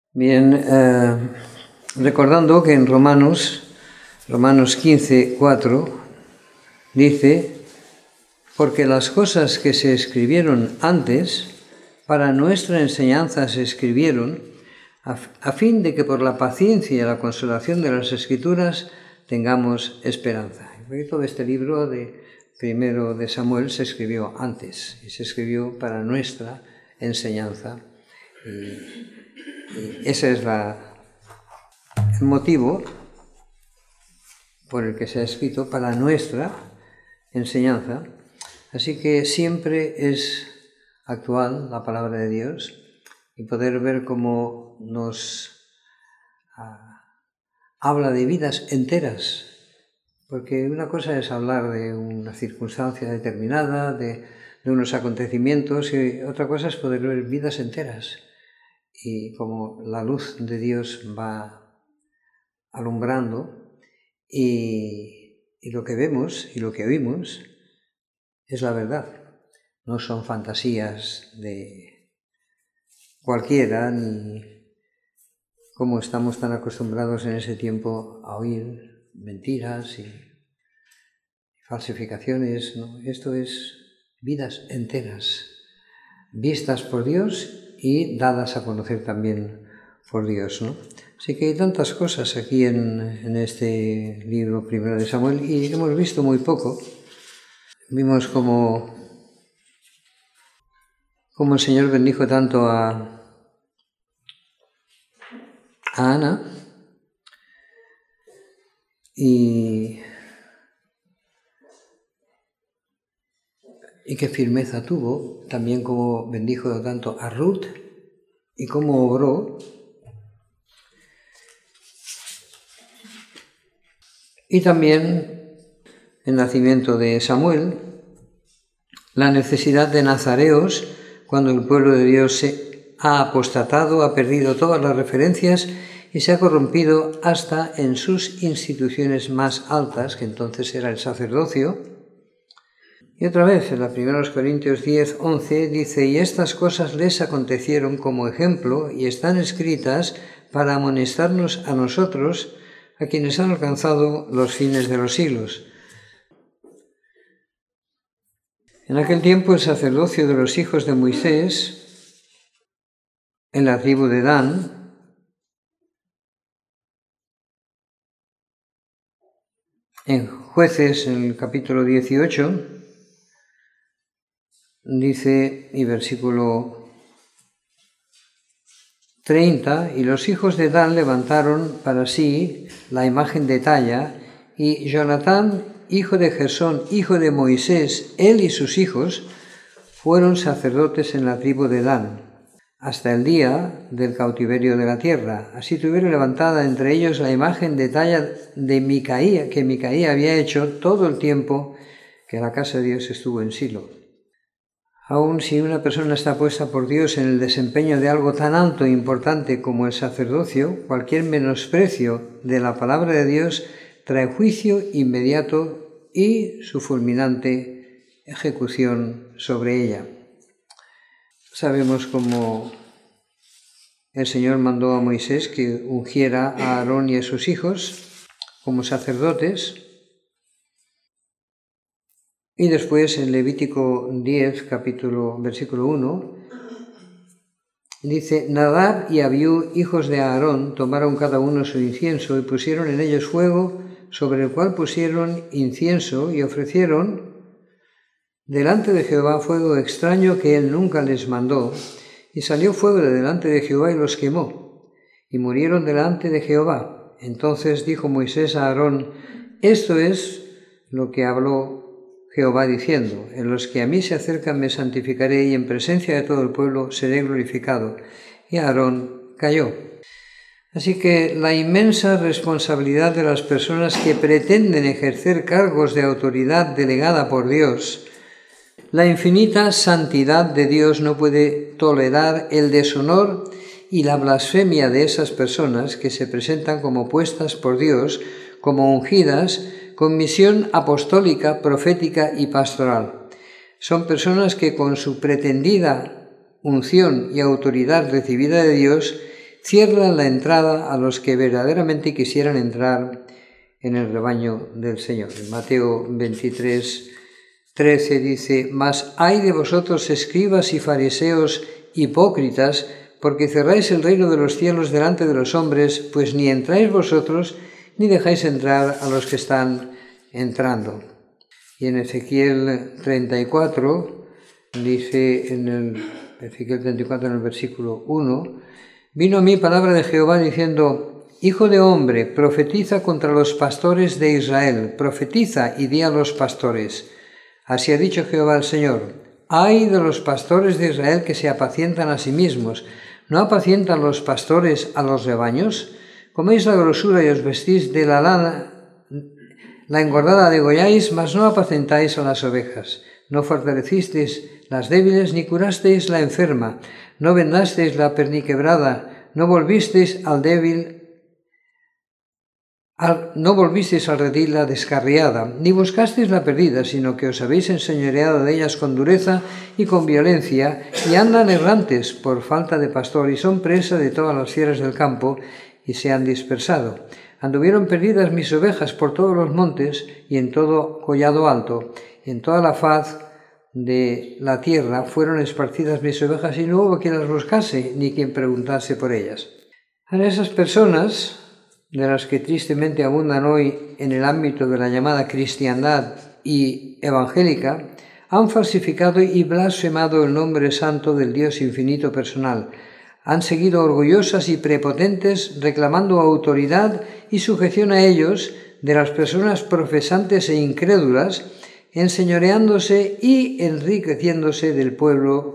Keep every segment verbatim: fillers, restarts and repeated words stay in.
Bien, eh, recordando que en Romanos, Romanos quince, cuatro, dice, porque las cosas que se escribieron antes, para nuestra enseñanza se escribieron, a, a fin de que por la paciencia y la consolación de las Escrituras tengamos esperanza. Todo este libro de primero de Samuel se escribió antes y se escribió para nuestra enseñanza. Y, y ese es la, el motivo por el que se ha escrito para nuestra enseñanza. Así que siempre es actual la palabra de Dios y poder ver cómo nos uh, habla de vidas enteras. Porque una cosa es hablar de una circunstancia determinada, de, de unos acontecimientos, y otra cosa es poder ver vidas enteras. Y como la luz de Dios va alumbrando, y, y lo que vemos y lo que oímos es la verdad. No son fantasías de cualquiera, ni como estamos tan acostumbrados en ese tiempo a oír mentiras y falsificaciones, ¿no? Esto es vidas enteras, vistas por Dios y dadas a conocer también por Dios, ¿no? Así que hay tantas cosas aquí en, en este libro primero de Samuel y hemos visto muy poco. Vimos como, como el Señor bendijo tanto a, a Ana y y qué firmeza tuvo, también como bendijo tanto a Ruth y cómo obró. Y también el nacimiento de Samuel, la necesidad de nazareos cuando el pueblo de Dios se ha apostatado, ha perdido todas las referencias y se ha corrompido hasta en sus instituciones más altas, que entonces era el sacerdocio. Y otra vez, en la primera Corintios diez, once, dice, y estas cosas les acontecieron como ejemplo y están escritas para amonestarnos a nosotros, a quienes han alcanzado los fines de los siglos. En aquel tiempo el sacerdocio de los hijos de Moisés, en la tribu de Dan, en Jueces, en el capítulo dieciocho, dice, y versículo treinta, y los hijos de Dan levantaron para sí la imagen de talla, y Jonatán, hijo de Gersón, hijo de Moisés, él y sus hijos, fueron sacerdotes en la tribu de Dan, hasta el día del cautiverio de la tierra. Así tuvieron levantada entre ellos la imagen de talla de Micaía, que Micaía había hecho todo el tiempo que la casa de Dios estuvo en Silo. Aun si una persona está puesta por Dios en el desempeño de algo tan alto e importante como el sacerdocio, cualquier menosprecio de la palabra de Dios trae juicio inmediato y su fulminante ejecución sobre ella. Sabemos cómo el Señor mandó a Moisés que ungiera a Aarón y a sus hijos como sacerdotes. Y después en Levítico diez, capítulo, versículo uno, dice, Nadab y Abiú, hijos de Aarón, tomaron cada uno su incienso y pusieron en ellos fuego, sobre el cual pusieron incienso y ofrecieron delante de Jehová fuego extraño que él nunca les mandó, y salió fuego de delante de Jehová y los quemó, y murieron delante de Jehová. Entonces dijo Moisés a Aarón, esto es lo que habló Jehová diciendo, en los que a mí se acercan me santificaré y en presencia de todo el pueblo seré glorificado. Y Aarón cayó. Así que la inmensa responsabilidad de las personas que pretenden ejercer cargos de autoridad delegada por Dios, la infinita santidad de Dios no puede tolerar el deshonor y la blasfemia de esas personas que se presentan como puestas por Dios, como ungidas, con misión apostólica, profética y pastoral. Son personas que con su pretendida unción y autoridad recibida de Dios cierran la entrada a los que verdaderamente quisieran entrar en el rebaño del Señor. En Mateo veintitrés, trece dice: «Mas ay de vosotros, escribas y fariseos hipócritas, porque cerráis el reino de los cielos delante de los hombres, pues ni entráis vosotros, ni dejáis entrar a los que están entrando». Y en Ezequiel treinta y cuatro, dice en el Ezequiel treinta y cuatro, en el versículo uno, «Vino a mí palabra de Jehová diciendo: Hijo de hombre, profetiza contra los pastores de Israel, profetiza y di a los pastores. Así ha dicho Jehová el Señor: ay de los pastores de Israel que se apacientan a sí mismos. ¿No apacientan los pastores a los rebaños? Coméis la grosura y os vestís de la lana, la engordada degolláis, mas no apacentáis a las ovejas. No fortalecisteis las débiles, ni curasteis la enferma. No vendasteis la perniquebrada, no volvisteis al débil, al, no volvisteis al redil la descarriada, ni buscasteis la perdida, sino que os habéis enseñoreado de ellas con dureza y con violencia, y andan errantes por falta de pastor, y son presa de todas las fieras del campo, y se han dispersado. Anduvieron perdidas mis ovejas por todos los montes, y en todo collado alto, en toda la faz de la tierra fueron esparcidas mis ovejas, y no hubo quien las buscase, ni quien preguntase por ellas». A esas personas, de las que tristemente abundan hoy en el ámbito de la llamada cristiandad y evangélica, han falsificado y blasfemado el nombre santo del Dios infinito personal. Han seguido orgullosas y prepotentes, reclamando autoridad y sujeción a ellos de las personas profesantes e incrédulas, enseñoreándose y enriqueciéndose del pueblo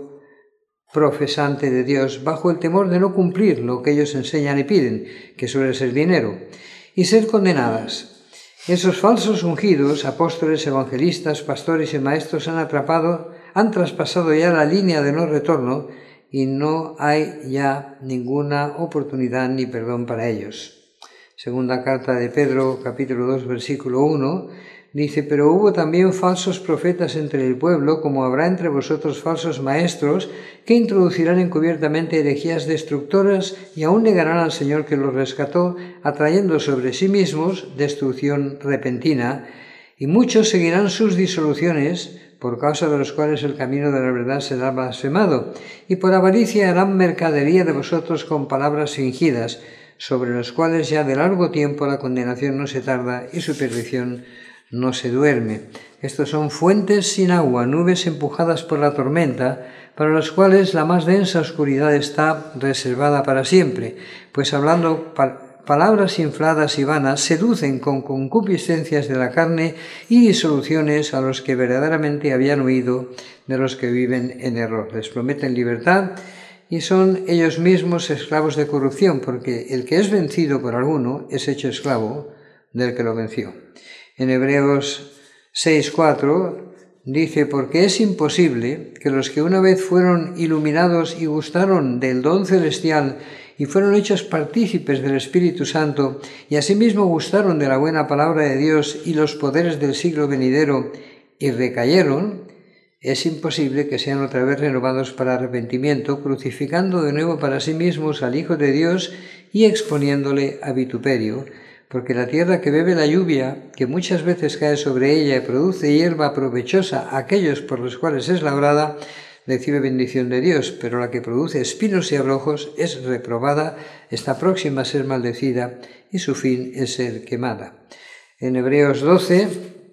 profesante de Dios, bajo el temor de no cumplir lo que ellos enseñan y piden, que suele ser dinero, y ser condenadas. Esos falsos ungidos, apóstoles, evangelistas, pastores y maestros han atrapado, han traspasado ya la línea de no retorno, y no hay ya ninguna oportunidad ni perdón para ellos. Segunda carta de Pedro, capítulo dos, versículo uno, dice: «Pero hubo también falsos profetas entre el pueblo, como habrá entre vosotros falsos maestros, que introducirán encubiertamente herejías destructoras y aún negarán al Señor que los rescató, atrayendo sobre sí mismos destrucción repentina. Y muchos seguirán sus disoluciones, por causa de los cuales el camino de la verdad será blasfemado, y por avaricia harán mercadería de vosotros con palabras fingidas, sobre los cuales ya de largo tiempo la condenación no se tarda y su perdición no se duerme». Estos son fuentes sin agua, nubes empujadas por la tormenta, para las cuales la más densa oscuridad está reservada para siempre, pues hablando pa- palabras infladas y vanas, seducen con concupiscencias de la carne y disoluciones a los que verdaderamente habían huido de los que viven en error. Les prometen libertad y son ellos mismos esclavos de corrupción, porque el que es vencido por alguno es hecho esclavo del que lo venció. En Hebreos seis, cuatro dice: «Porque es imposible que los que una vez fueron iluminados y gustaron del don celestial y fueron hechos partícipes del Espíritu Santo y asimismo gustaron de la buena palabra de Dios y los poderes del siglo venidero y recayeron, es imposible que sean otra vez renovados para arrepentimiento, crucificando de nuevo para sí mismos al Hijo de Dios y exponiéndole a vituperio. Porque la tierra que bebe la lluvia, que muchas veces cae sobre ella y produce hierba provechosa a aquellos por los cuales es labrada, recibe bendición de Dios, pero la que produce espinos y abrojos es reprobada, está próxima a ser maldecida y su fin es ser quemada». En Hebreos doce,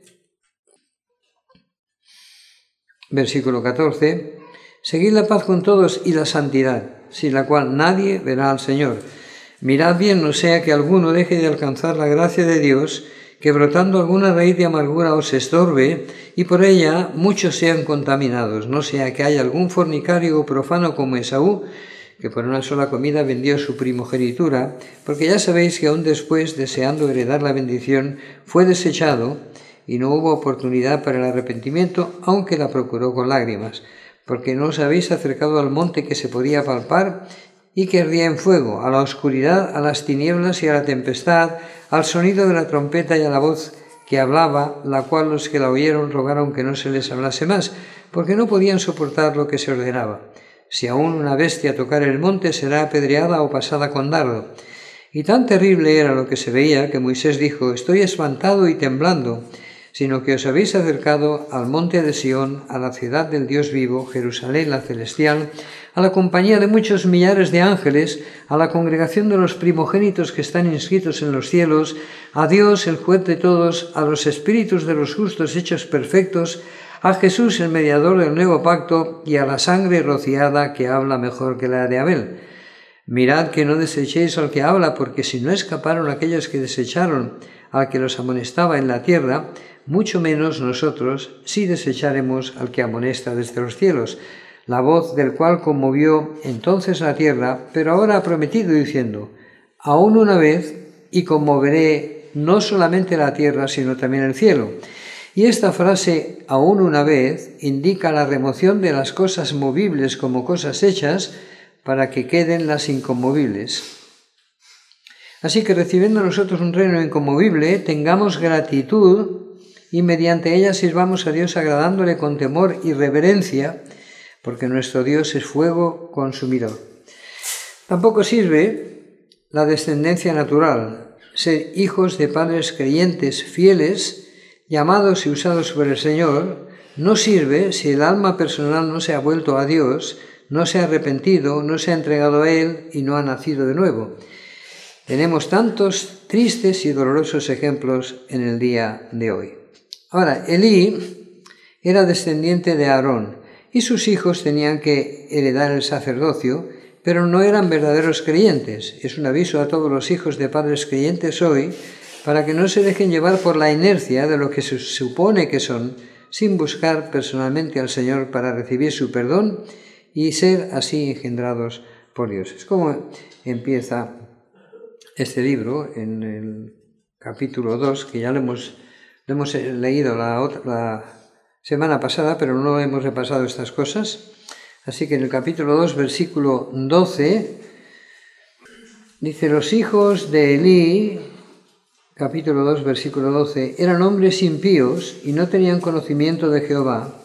versículo catorce, «Seguid la paz con todos y la santidad, sin la cual nadie verá al Señor. Mirad bien, no sea que alguno deje de alcanzar la gracia de Dios, que brotando alguna raíz de amargura os estorbe, y por ella muchos sean contaminados. No sea que haya algún fornicario o profano como Esaú, que por una sola comida vendió su primogenitura, porque ya sabéis que aún después, deseando heredar la bendición, fue desechado, y no hubo oportunidad para el arrepentimiento, aunque la procuró con lágrimas. Porque no os habéis acercado al monte que se podía palpar, y que ardía en fuego, a la oscuridad, a las tinieblas y a la tempestad, al sonido de la trompeta y a la voz que hablaba, la cual los que la oyeron rogaron que no se les hablase más, porque no podían soportar lo que se ordenaba. Si aún una bestia tocar el monte, será apedreada o pasada con dardo. Y tan terrible era lo que se veía que Moisés dijo: estoy espantado y temblando, sino que os habéis acercado al monte de Sión, a la ciudad del Dios vivo, Jerusalén la celestial, a la compañía de muchos millares de ángeles, a la congregación de los primogénitos que están inscritos en los cielos, a Dios, el juez de todos, a los espíritus de los justos hechos perfectos, a Jesús, el mediador del nuevo pacto, y a la sangre rociada que habla mejor que la de Abel. Mirad que no desechéis al que habla, porque si no escaparon aquellos que desecharon al que los amonestaba en la tierra, mucho menos nosotros si desecharemos al que amonesta desde los cielos, la voz del cual conmovió entonces la tierra, pero ahora ha prometido diciendo: aún una vez, y conmoveré no solamente la tierra, sino también el cielo. Y esta frase, aún una vez, indica la remoción de las cosas movibles como cosas hechas, para que queden las inconmovibles. Así que, recibiendo nosotros un reino inconmovible, tengamos gratitud y mediante ella sirvamos a Dios agradándole con temor y reverencia, porque nuestro Dios es fuego consumidor. Tampoco sirve la descendencia natural, ser hijos de padres creyentes fieles, llamados y usados por el Señor. No sirve si el alma personal no se ha vuelto a Dios, no se ha arrepentido, no se ha entregado a Él y no ha nacido de nuevo. Tenemos tantos tristes y dolorosos ejemplos en el día de hoy. Ahora, Elí era descendiente de Aarón y sus hijos tenían que heredar el sacerdocio, pero no eran verdaderos creyentes. Es un aviso a todos los hijos de padres creyentes hoy para que no se dejen llevar por la inercia de lo que se supone que son, sin buscar personalmente al Señor para recibir su perdón y ser así engendrados por Dios. Es como empieza este libro en el capítulo dos, que ya lo hemos, lo hemos leído la, otra, la semana pasada, pero no hemos repasado estas cosas. Así que en el capítulo dos, versículo doce, dice: los hijos de Elí, capítulo dos, versículo doce, eran hombres impíos y no tenían conocimiento de Jehová.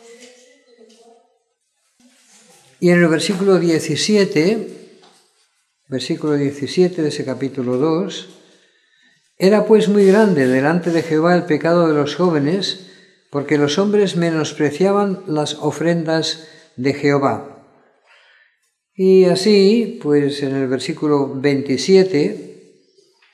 Y en el versículo diecisiete, versículo diecisiete de ese capítulo dos, era pues muy grande delante de Jehová el pecado de los jóvenes, porque los hombres menospreciaban las ofrendas de Jehová. Y así, pues en el versículo veintisiete,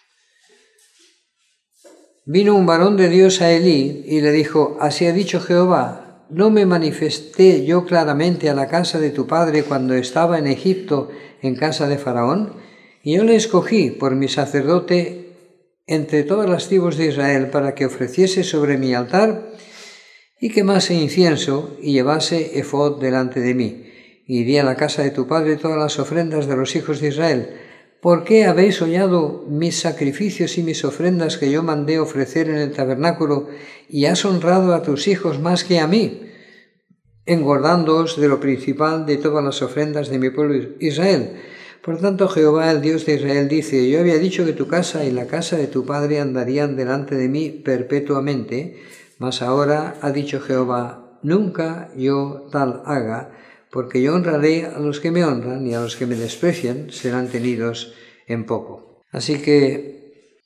vino un varón de Dios a Elí y le dijo: así ha dicho Jehová: ¿no me manifesté yo claramente a la casa de tu padre cuando estaba en Egipto, en casa de Faraón? Y yo le escogí por mi sacerdote entre todas las tribus de Israel, para que ofreciese sobre mi altar y quemase incienso y llevase efod delante de mí. Y di a la casa de tu padre todas las ofrendas de los hijos de Israel. ¿Por qué habéis hollado mis sacrificios y mis ofrendas que yo mandé ofrecer en el tabernáculo, y has honrado a tus hijos más que a mí, engordándoos de lo principal de todas las ofrendas de mi pueblo Israel? Por tanto, Jehová, el Dios de Israel, dice: yo había dicho que tu casa y la casa de tu padre andarían delante de mí perpetuamente, mas ahora ha dicho Jehová: nunca yo tal haga, porque yo honraré a los que me honran, y a los que me desprecian serán tenidos en poco. Así que,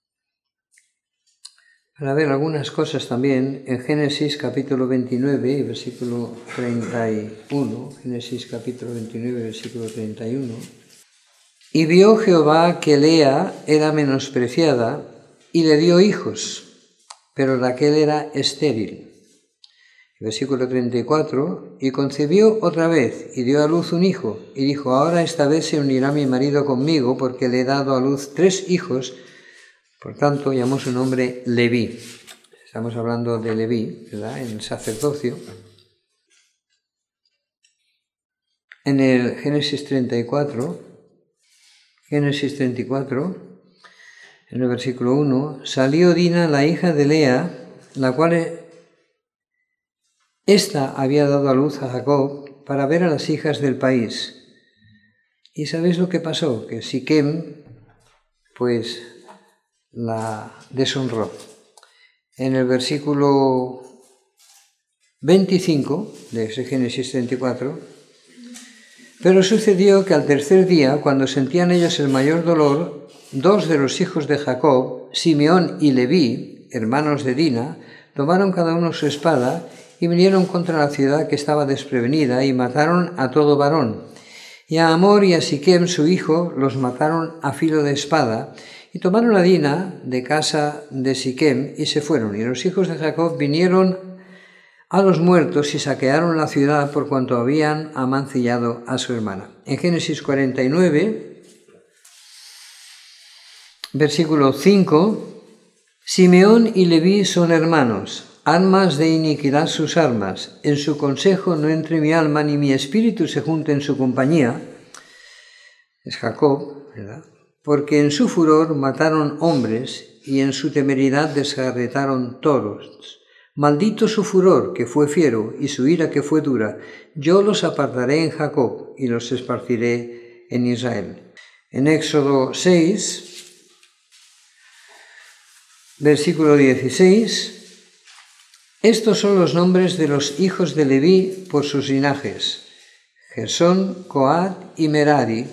para ver algunas cosas también, en Génesis capítulo veintinueve, versículo treinta y uno, Génesis capítulo veintinueve, versículo treinta y uno, y vio Jehová que Lea era menospreciada, y le dio hijos, pero Raquel era estéril. Versículo treinta y cuatro, y concebió otra vez, y dio a luz un hijo, y dijo: ahora esta vez se unirá mi marido conmigo, porque le he dado a luz tres hijos. Por tanto, llamó su nombre Leví. Estamos hablando de Leví, ¿verdad?, en el sacerdocio. En el Génesis treinta y cuatro, Génesis treinta y cuatro, en el versículo uno, salió Dina, la hija de Lea, la cual Esta había dado a luz a Jacob para ver a las hijas del país. ¿Y sabéis lo que pasó? Que Siquem, pues, la deshonró. En el versículo veinticinco de ese Génesis treinta y cuatro, Pero sucedió que al tercer día, cuando sentían ellos el mayor dolor, dos de los hijos de Jacob, Simeón y Leví, hermanos de Dina, tomaron cada uno su espada y vinieron contra la ciudad que estaba desprevenida y mataron a todo varón. Y a Amor y a Siquem, su hijo, los mataron a filo de espada, y tomaron a Dina de casa de Siquem y se fueron. Y los hijos de Jacob vinieron a los muertos y saquearon la ciudad por cuanto habían amancillado a su hermana. En Génesis cuarenta y nueve, versículo cinco, Simeón y Leví son hermanos, armas de iniquidad sus armas, en su consejo no entre mi alma ni mi espíritu se junte en su compañía. Es Jacob, ¿verdad? Porque en su furor mataron hombres y en su temeridad desgarretaron toros. Maldito su furor, que fue fiero, y su ira, que fue dura. Yo los apartaré en Jacob y los esparciré en Israel. En Éxodo seis, versículo dieciséis, estos son los nombres de los hijos de Leví por sus linajes: Gersón, Coat y Merari.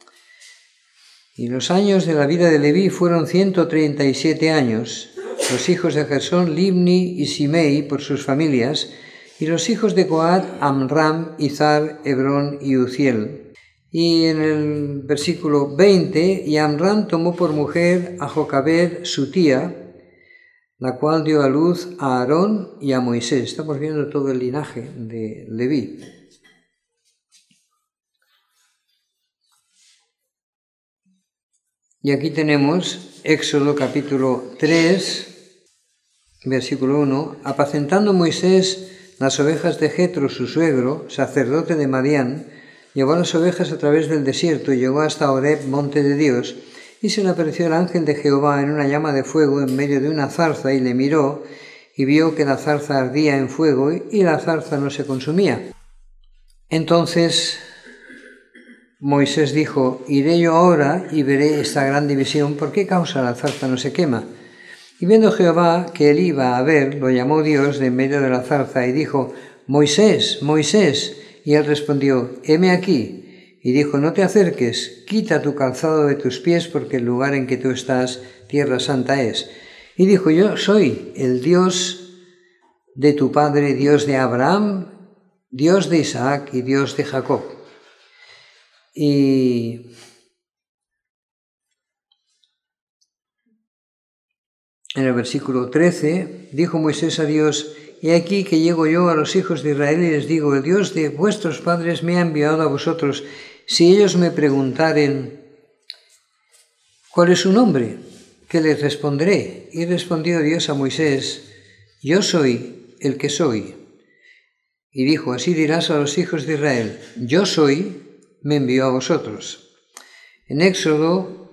Y los años de la vida de Leví fueron ciento treinta y siete años. Los hijos de Gersón, Libni y Simei por sus familias, y los hijos de Coat, Amram, Izar, Hebrón y Uziel. Y en el versículo veinte, y Amram tomó por mujer a Jocabed, su tía, la cual dio a luz a Aarón y a Moisés. Estamos viendo todo el linaje de Leví. Y aquí tenemos Éxodo capítulo tres, versículo uno. Apacentando Moisés las ovejas de Jetro, su suegro, sacerdote de Madián, llevó las ovejas a través del desierto y llegó hasta Horeb, monte de Dios, y se le apareció el ángel de Jehová en una llama de fuego en medio de una zarza, y le miró, y vio que la zarza ardía en fuego, y la zarza no se consumía. Entonces Moisés dijo: iré yo ahora y veré esta gran división, ¿por qué causa la zarza no se quema? Y viendo Jehová que él iba a ver, lo llamó Dios de en medio de la zarza y dijo: Moisés, Moisés. Y él respondió: heme aquí. Y dijo: no te acerques, quita tu calzado de tus pies, porque el lugar en que tú estás, tierra santa es. Y dijo: yo soy el Dios de tu padre, Dios de Abraham, Dios de Isaac y Dios de Jacob. Y en el versículo trece, dijo Moisés a Dios: he aquí que llego yo a los hijos de Israel y les digo: el Dios de vuestros padres me ha enviado a vosotros. Si ellos me preguntaren: ¿cuál es su nombre?, ¿qué les responderé? Y respondió Dios a Moisés: yo soy el que soy. Y dijo: así dirás a los hijos de Israel: yo soy, me envió a vosotros. En Éxodo,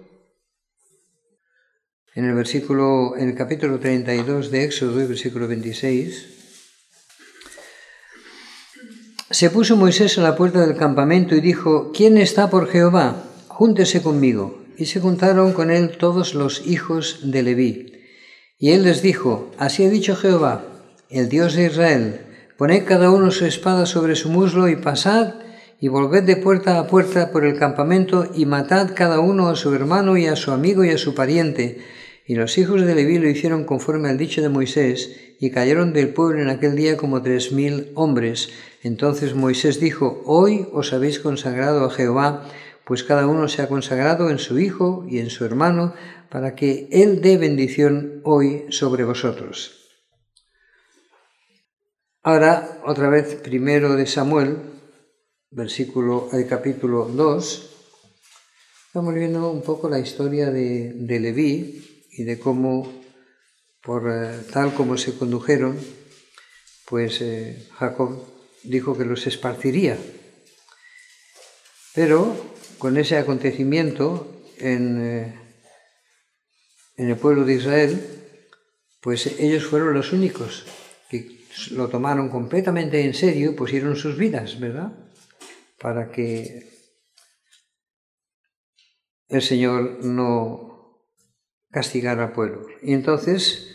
en el versículo, en el capítulo treinta y dos de Éxodo, y versículo veintiséis, se puso Moisés a la puerta del campamento y dijo: ¿quién está por Jehová? Júntese conmigo. Y se juntaron con él todos los hijos de Leví. Y él les dijo: así ha dicho Jehová, el Dios de Israel: poned cada uno su espada sobre su muslo y pasad y volved de puerta a puerta por el campamento y matad cada uno a su hermano y a su amigo y a su pariente. Y los hijos de Leví lo hicieron conforme al dicho de Moisés, y cayeron del pueblo en aquel día como tres mil hombres. Entonces Moisés dijo: hoy os habéis consagrado a Jehová, pues cada uno se ha consagrado en su hijo y en su hermano, para que él dé bendición hoy sobre vosotros. Ahora, otra vez, primero de Samuel, versículo, el capítulo dos, estamos viendo un poco la historia de, de Leví y de cómo, por eh, tal como se condujeron, pues eh, Jacob dijo que los esparciría. Pero con ese acontecimiento en, eh, en el pueblo de Israel, pues ellos fueron los únicos que lo tomaron completamente en serio y pusieron sus vidas, ¿verdad?, para que el Señor no castigara al pueblo. Y entonces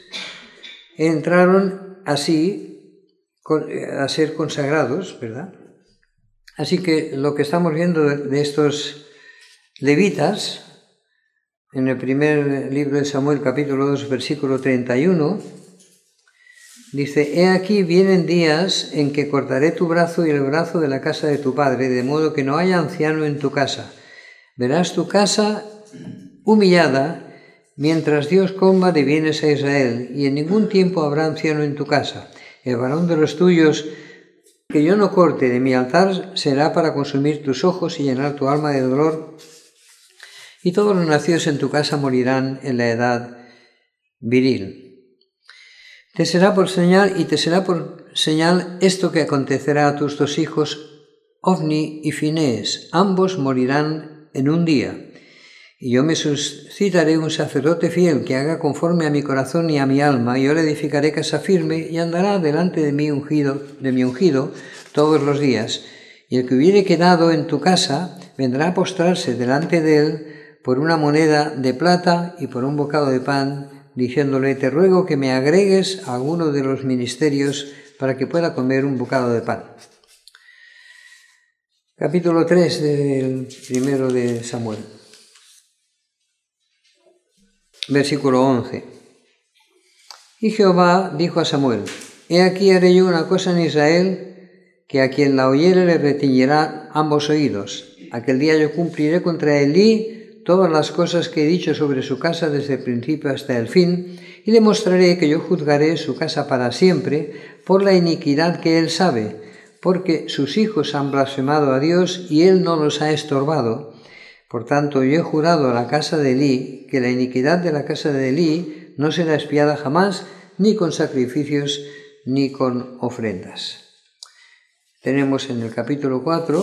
entraron así a ser consagrados, ¿verdad?, Así que lo que estamos viendo de estos levitas, en el primer libro de Samuel, capítulo dos, versículo treinta y uno, dice: He aquí vienen días en que cortaré tu brazo y el brazo de la casa de tu padre, de modo que no haya anciano en tu casa. Verás tu casa humillada, mientras Dios coma de bienes a Israel, y en ningún tiempo habrá anciano en tu casa. El varón de los tuyos que yo no corte de mi altar será para consumir tus ojos y llenar tu alma de dolor, y todos los nacidos en tu casa morirán en la edad viril. Te será por señal, y te será por señal esto que acontecerá a tus dos hijos, Ofni y Finés, ambos morirán en un día. Y yo me suscitaré un sacerdote fiel que haga conforme a mi corazón y a mi alma, y yo le edificaré casa firme, y andará delante de mí ungido, de mi ungido todos los días. Y el que hubiere quedado en tu casa vendrá a postrarse delante de él por una moneda de plata y por un bocado de pan, diciéndole: te ruego que me agregues a alguno de los ministerios para que pueda comer un bocado de pan. Capítulo tres del primero de Samuel. Versículo once. Y Jehová dijo a Samuel: He aquí haré yo una cosa en Israel, que a quien la oyere le retiñirá ambos oídos. Aquel día yo cumpliré contra Elí todas las cosas que he dicho sobre su casa desde el principio hasta el fin, y le mostraré que yo juzgaré su casa para siempre por la iniquidad que él sabe, porque sus hijos han blasfemado a Dios y él no los ha estorbado. Por tanto, yo he jurado a la casa de Elí que la iniquidad de la casa de Elí no será expiada jamás, ni con sacrificios, ni con ofrendas. Tenemos en el capítulo cuatro,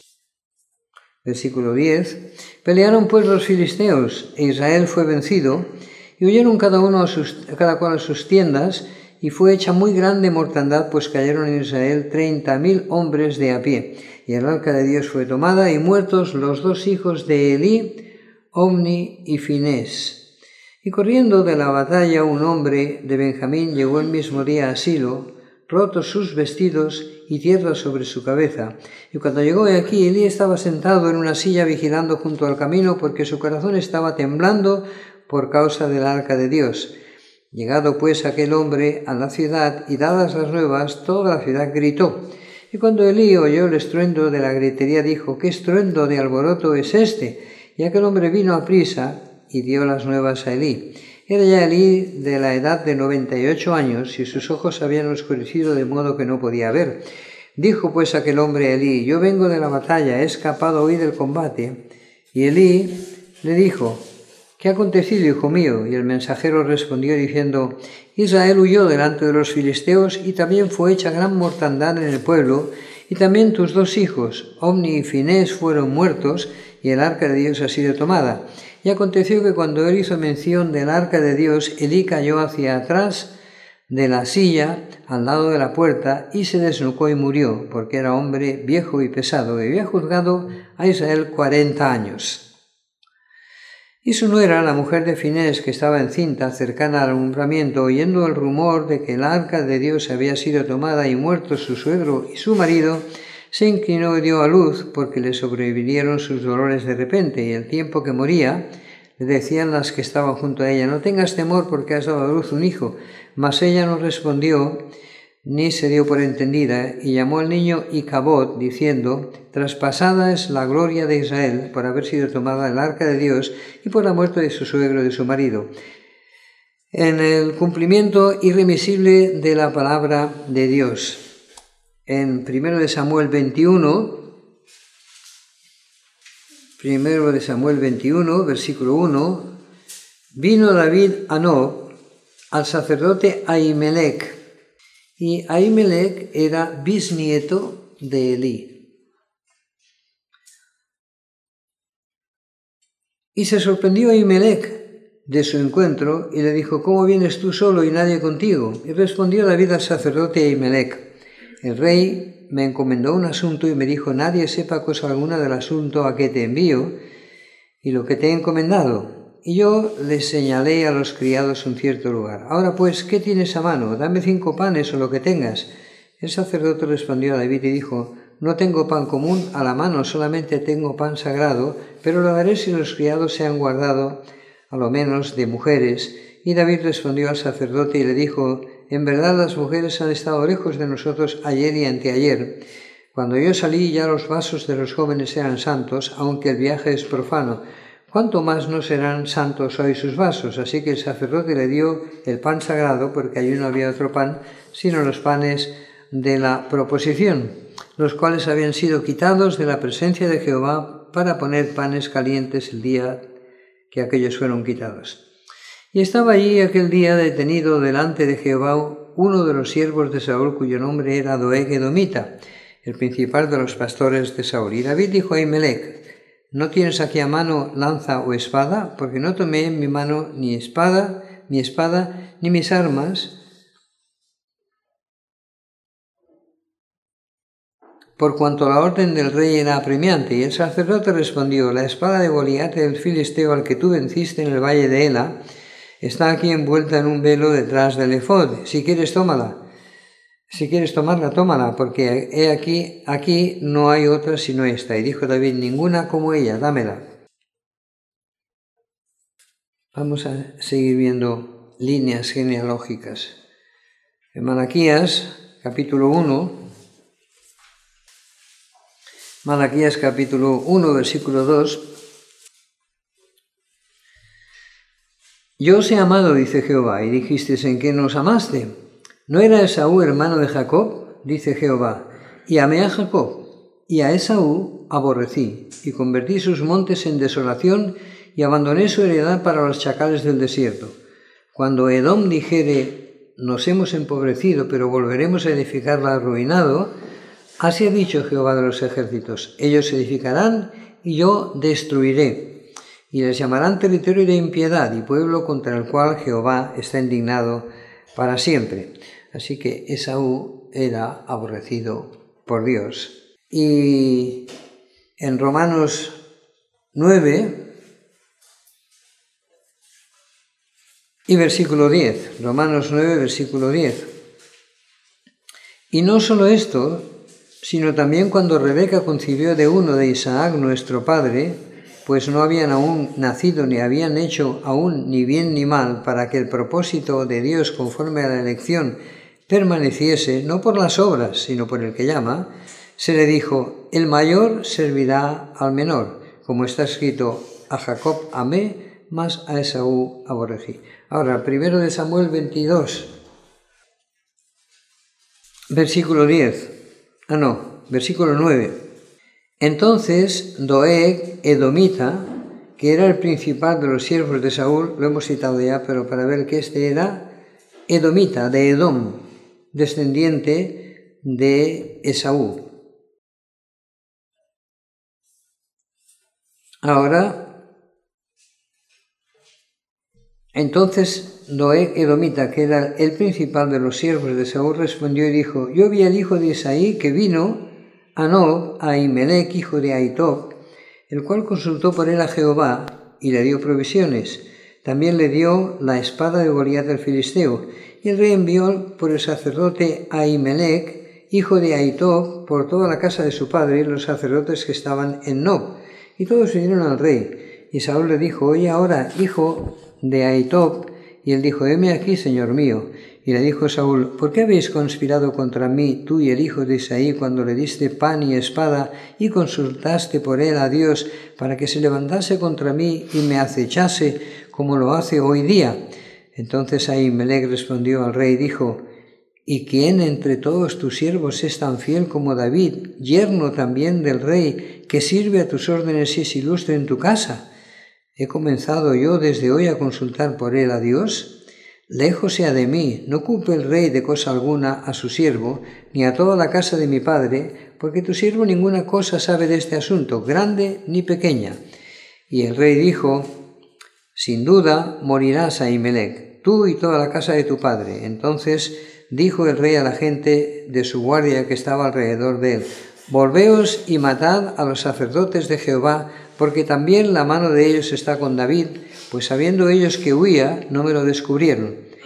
versículo diez, pelearon pues los filisteos, e Israel fue vencido, y huyeron cada uno a sus, cada cual a sus tiendas, y fue hecha muy grande mortandad, pues cayeron en Israel treinta mil hombres de a pie. Y el arca de Dios fue tomada, y muertos los dos hijos de Elí, Ofni y Finés. Y corriendo de la batalla un hombre de Benjamín llegó el mismo día a Silo, rotos sus vestidos y tierra sobre su cabeza. Y cuando llegó de aquí, Elí estaba sentado en una silla vigilando junto al camino, porque su corazón estaba temblando por causa del arca de Dios. Llegado pues aquel hombre a la ciudad y dadas las nuevas, toda la ciudad gritó. Y cuando Elí oyó el estruendo de la gritería, dijo: ¿qué estruendo de alboroto es este? Y aquel hombre vino a prisa y dio las nuevas a Elí. Era ya Elí de la edad de noventa y ocho años, y sus ojos habían oscurecido de modo que no podía ver. Dijo pues aquel hombre a Elí: yo vengo de la batalla, he escapado hoy del combate. Y Elí le dijo: ¿qué ha acontecido, hijo mío? Y el mensajero respondió diciendo: Israel huyó delante de los filisteos, y también fue hecha gran mortandad en el pueblo, y también tus dos hijos, Ofni y Finés, fueron muertos, y el arca de Dios ha sido tomada. Y aconteció que cuando él hizo mención del arca de Dios, Elí cayó hacia atrás de la silla, al lado de la puerta, y se desnucó y murió, porque era hombre viejo y pesado, y había juzgado a Israel cuarenta años. Y su nuera, la mujer de Finés, que estaba encinta, cercana al alumbramiento, oyendo el rumor de que el arca de Dios había sido tomada y muerto su suegro y su marido, se inclinó y dio a luz, porque le sobrevinieron sus dolores de repente, y el tiempo que moría, le decían las que estaban junto a ella: no tengas temor, porque has dado a luz un hijo. Mas ella no respondió, ni se dio por entendida, y llamó al niño Icabod, diciendo: traspasada es la gloria de Israel por haber sido tomada el arca de Dios y por la muerte de su suegro y de su marido. En el cumplimiento irremisible de la palabra de Dios. En primero de Samuel veintiuno, primero de Samuel veintiuno, versículo uno, vino David a Nob, al sacerdote Ahimelech, y Ahimelech era bisnieto de Elí. Y se sorprendió Ahimelech de su encuentro, y le dijo: ¿cómo vienes tú solo y nadie contigo? Y respondió David al sacerdote Ahimelech: el rey me encomendó un asunto y me dijo: nadie sepa cosa alguna del asunto a que te envío y lo que te he encomendado. Y yo le señalé a los criados un cierto lugar. Ahora pues, ¿qué tienes a mano? Dame cinco panes o lo que tengas. El sacerdote respondió a David y dijo: no tengo pan común a la mano, solamente tengo pan sagrado, pero lo daré si los criados se han guardado, a lo menos, de mujeres. Y David respondió al sacerdote y le dijo: en verdad las mujeres han estado lejos de nosotros ayer y anteayer. Cuando yo salí ya los vasos de los jóvenes eran santos, aunque el viaje es profano. ¿Cuánto más no serán santos hoy sus vasos? Así que el sacerdote le dio el pan sagrado, porque allí no había otro pan, sino los panes de la proposición, los cuales habían sido quitados de la presencia de Jehová para poner panes calientes el día que aquellos fueron quitados. Y estaba allí aquel día detenido delante de Jehová uno de los siervos de Saúl, cuyo nombre era Doeg edomita, el principal de los pastores de Saúl. Y David dijo a Ahimelech: ¿no tienes aquí a mano lanza o espada? Porque no tomé en mi mano ni espada, ni espada, ni mis armas, por cuanto la orden del rey era apremiante. Y el sacerdote respondió: la espada de Goliat el filisteo, al que tú venciste en el valle de Ela, está aquí envuelta en un velo detrás del efod. Si quieres, tómala. Si quieres tomarla, tómala, porque he aquí, aquí no hay otra sino esta. Y dijo David: ninguna como ella, dámela. Vamos a seguir viendo líneas genealógicas. En Malaquías, capítulo uno, Malaquías capítulo uno, versículo dos. Yo os he amado, dice Jehová, y dijisteis: ¿en qué nos amaste? ¿No era Esaú hermano de Jacob? Dice Jehová, y amé a Jacob, y a Esaú aborrecí, y convertí sus montes en desolación, y abandoné su heredad para los chacales del desierto. Cuando Edom dijere: nos hemos empobrecido, pero volveremos a edificarla arruinado, así ha dicho Jehová de los ejércitos: ellos edificarán, y yo destruiré, y les llamarán territorio de impiedad y pueblo contra el cual Jehová está indignado para siempre. Así que Esaú era aborrecido por Dios. Y en Romanos nueve y versículo diez, Romanos nueve, versículo diez. Y no solo esto, sino también cuando Rebeca concibió de uno de Isaac nuestro padre, pues no habían aún nacido ni habían hecho aún ni bien ni mal, para que el propósito de Dios conforme a la elección permaneciese, no por las obras, sino por el que llama, se le dijo: el mayor servirá al menor, como está escrito: a Jacob amé, mas a Esaú aborrecí. Ahora, primero de Samuel veintidós, versículo diez, ah no, versículo nueve. Entonces Doeg edomita, que era el principal de los siervos de Saúl, lo hemos citado ya, pero para ver que este era edomita, de Edom, descendiente de Esaú. Ahora, entonces Doeg edomita, que era el principal de los siervos de Saúl, respondió y dijo: yo vi al hijo de Isaí que vino a Nob, a Ahimelech, hijo de Ahitob, el cual consultó por él a Jehová y le dio provisiones. También le dio la espada de Goliat el filisteo. Y el rey envió por el sacerdote Ahimelech, hijo de Ahitob, por toda la casa de su padre, los sacerdotes que estaban en Nob. Y todos vinieron al rey. Y Saúl le dijo: oye ahora, hijo de Ahitob. Y él dijo: heme aquí, señor mío. Y le dijo Saúl: ¿por qué habéis conspirado contra mí, tú y el hijo de Isaí, cuando le diste pan y espada y consultaste por él a Dios para que se levantase contra mí y me acechase como lo hace hoy día? Entonces Ahimelech respondió al rey y dijo: ¿y quién entre todos tus siervos es tan fiel como David, yerno también del rey, que sirve a tus órdenes y es ilustre en tu casa? ¿He comenzado yo desde hoy a consultar por él a Dios? Lejos sea de mí, no culpe el rey de cosa alguna a su siervo, ni a toda la casa de mi padre, porque tu siervo ninguna cosa sabe de este asunto, grande ni pequeña. Y el rey dijo: sin duda morirás, Ahimelech, tú y toda la casa de tu padre. Entonces dijo el rey a la gente de su guardia que estaba alrededor de él: volveos y matad a los sacerdotes de Jehová, porque también la mano de ellos está con David, pues sabiendo ellos que huía, no me lo descubrieron.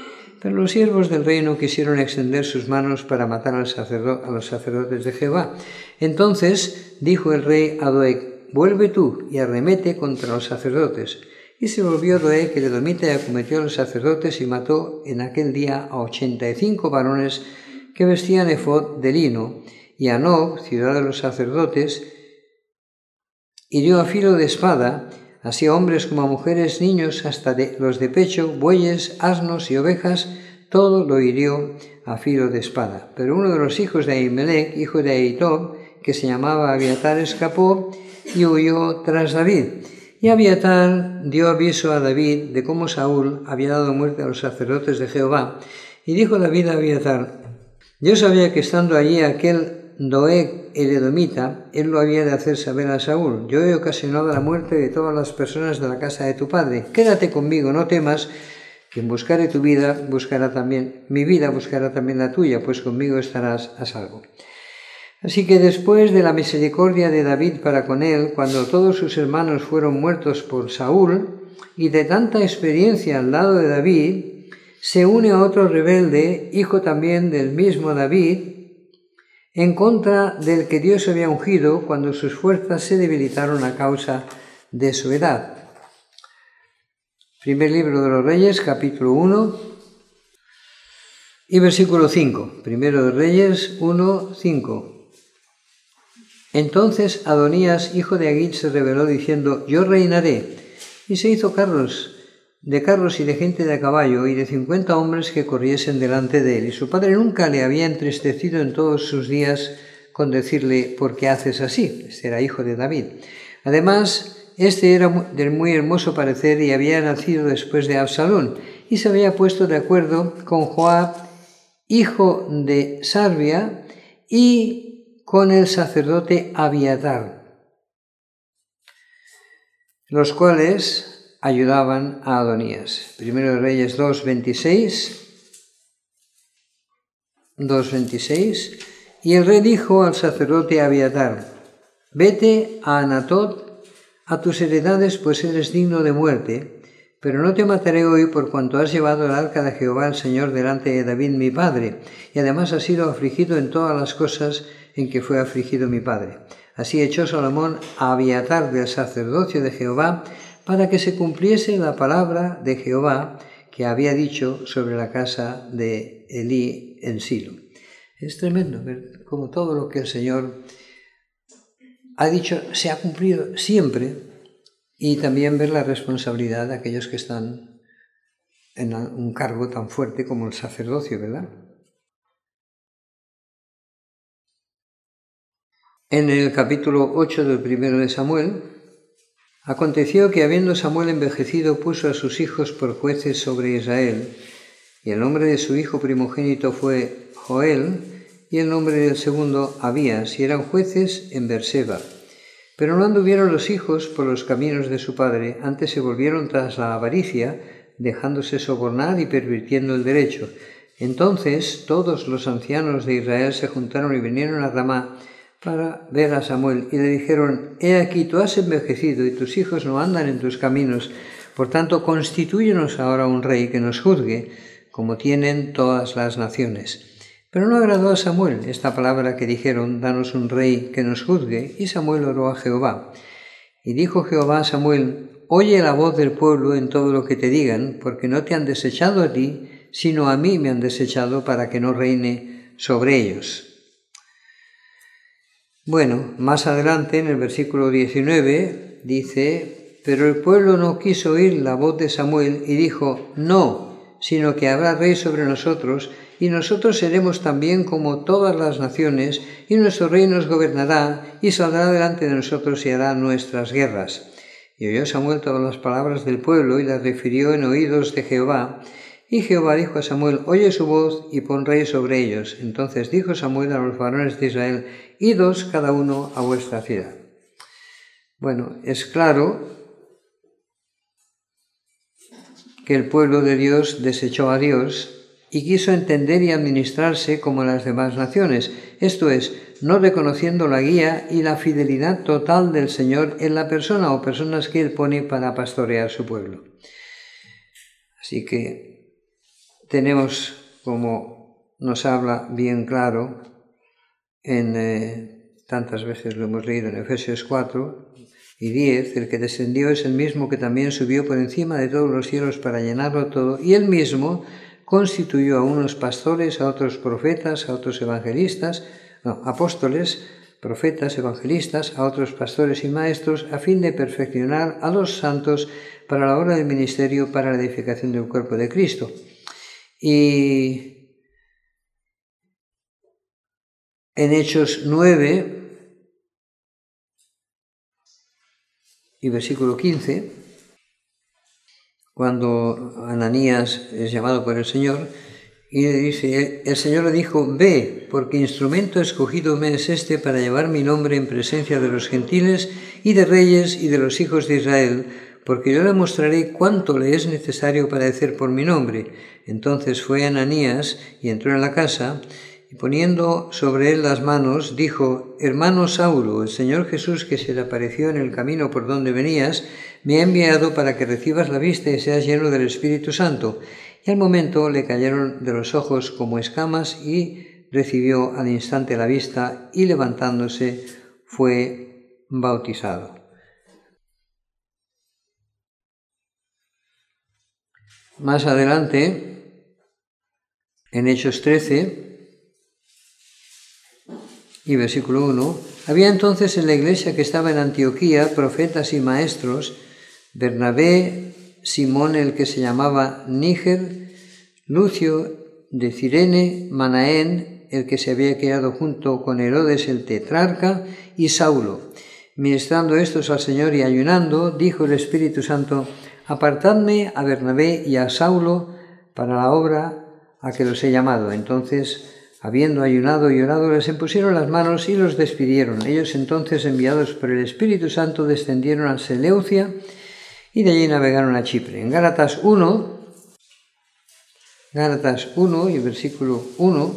Pero los siervos del rey no quisieron extender sus manos para matar al sacerdo- a los sacerdotes de Jehová. Entonces dijo el rey a Doeg: vuelve tú y arremete contra los sacerdotes. Y se volvió Doeg el edomita y acometió a los sacerdotes y mató en aquel día a ochenta y cinco varones que vestían efod de lino, y a Nob, ciudad de los sacerdotes, hirió a filo de espada, así a hombres como a mujeres, niños, hasta de los de pecho, bueyes, asnos y ovejas, todo lo hirió a filo de espada. Pero uno de los hijos de Ahimelech, hijo de Ahitob, que se llamaba Abiatar, escapó y huyó tras David. Y Abiatar dio aviso a David de cómo Saúl había dado muerte a los sacerdotes de Jehová. Y dijo David a Abiatar: yo sabía que estando allí aquel Doeg el edomita, él lo había de hacer saber a Saúl. Yo he ocasionado la muerte de todas las personas de la casa de tu padre. Quédate conmigo, no temas. Quien buscare tu vida, buscará también mi vida, buscará también la tuya, pues conmigo estarás a salvo. Así que después de la misericordia de David para con él, cuando todos sus hermanos fueron muertos por Saúl, y de tanta experiencia al lado de David, se une a otro rebelde, hijo también del mismo David, en contra del que Dios había ungido cuando sus fuerzas se debilitaron a causa de su edad. Primer libro de los Reyes, capítulo uno y versículo cinco. Primero de Reyes uno, cinco. Entonces Adonías, hijo de Agit, se rebeló diciendo: yo reinaré. Y se hizo carros de carros y de gente de a caballo, y de cincuenta hombres que corriesen delante de él. Y su padre nunca le había entristecido en todos sus días con decirle: ¿por qué haces así? Este era hijo de David. Además, este era de muy hermoso parecer y había nacido después de Absalón, y se había puesto de acuerdo con Joab, hijo de Sarvia, y con el sacerdote Abiatar, los cuales ayudaban a Adonías. Primero de Reyes dos, veintiséis. dos, veintiséis. Y el rey dijo al sacerdote Abiatar: vete a Anatot a tus heredades, pues eres digno de muerte, pero no te mataré hoy por cuanto has llevado el arca de Jehová el Señor delante de David mi padre, y además has sido afligido en todas las cosas en que fue afligido mi padre. Así echó Salomón a Abiatar del sacerdocio de Jehová, para que se cumpliese la palabra de Jehová que había dicho sobre la casa de Elí en Silo. Es tremendo ver cómo todo lo que el Señor ha dicho se ha cumplido siempre, y también ver la responsabilidad de aquellos que están en un cargo tan fuerte como el sacerdocio, ¿verdad? En el capítulo ocho del primero de Samuel, aconteció que habiendo Samuel envejecido, puso a sus hijos por jueces sobre Israel, y el nombre de su hijo primogénito fue Joel, y el nombre del segundo Abías, y eran jueces en Berseba. Pero no anduvieron los hijos por los caminos de su padre, antes se volvieron tras la avaricia, dejándose sobornar y pervirtiendo el derecho. Entonces todos los ancianos de Israel se juntaron y vinieron a Ramá para ver a Samuel, y le dijeron: he aquí, tú has envejecido y tus hijos no andan en tus caminos, por tanto constitúyenos ahora un rey que nos juzgue, como tienen todas las naciones. Pero no agradó a Samuel esta palabra que dijeron: danos un rey que nos juzgue, y Samuel oró a Jehová. Y dijo Jehová a Samuel: oye la voz del pueblo en todo lo que te digan, porque no te han desechado a ti, sino a mí me han desechado para que no reine sobre ellos. Bueno, más adelante en el versículo diecinueve dice: pero el pueblo no quiso oír la voz de Samuel y dijo: no, sino que habrá rey sobre nosotros, y nosotros seremos también como todas las naciones, y nuestro rey nos gobernará, y saldrá delante de nosotros y hará nuestras guerras. Y oyó Samuel todas las palabras del pueblo, y las refirió en oídos de Jehová. Y Jehová dijo a Samuel: oye su voz y pon rey sobre ellos. Entonces dijo Samuel a los varones de Israel: idos cada uno a vuestra ciudad. Bueno, es claro que el pueblo de Dios desechó a Dios y quiso entender y administrarse como las demás naciones, esto es, no reconociendo la guía y la fidelidad total del Señor en la persona o personas que Él pone para pastorear su pueblo. Así que tenemos, como nos habla bien claro, en eh, tantas veces lo hemos leído en Efesios cuatro y diez, el que descendió es el mismo que también subió por encima de todos los cielos para llenarlo todo, y él mismo constituyó a unos pastores, a otros profetas, a otros evangelistas, no, apóstoles, profetas, evangelistas, a otros pastores y maestros, a fin de perfeccionar a los santos para la obra del ministerio, para la edificación del cuerpo de Cristo. Y en Hechos nueve y versículo quince, cuando Ananías es llamado por el Señor, y le dice, el Señor le dijo, ve, porque instrumento escogido me es este para llevar mi nombre en presencia de los gentiles y de reyes y de los hijos de Israel, porque yo le mostraré cuánto le es necesario padecer por mi nombre. Entonces fue Ananías y entró en la casa, y poniendo sobre él las manos, dijo, hermano Saulo, el Señor Jesús que se le apareció en el camino por donde venías, me ha enviado para que recibas la vista y seas lleno del Espíritu Santo. Y al momento le cayeron de los ojos como escamas y recibió al instante la vista y levantándose fue bautizado. Más adelante, en Hechos trece y versículo uno, había entonces en la iglesia que estaba en Antioquía profetas y maestros, Bernabé, Simón el que se llamaba Níger, Lucio de Cirene, Manaén, el que se había quedado junto con Herodes el tetrarca, y Saulo. Ministrando estos al Señor y ayunando, dijo el Espíritu Santo, apartadme a Bernabé y a Saulo para la obra a que los he llamado. Entonces, habiendo ayunado y orado, les impusieron las manos y los despidieron. Ellos entonces, enviados por el Espíritu Santo, descendieron a Seleucia y de allí navegaron a Chipre. En Gálatas uno, Gálatas uno y versículo uno,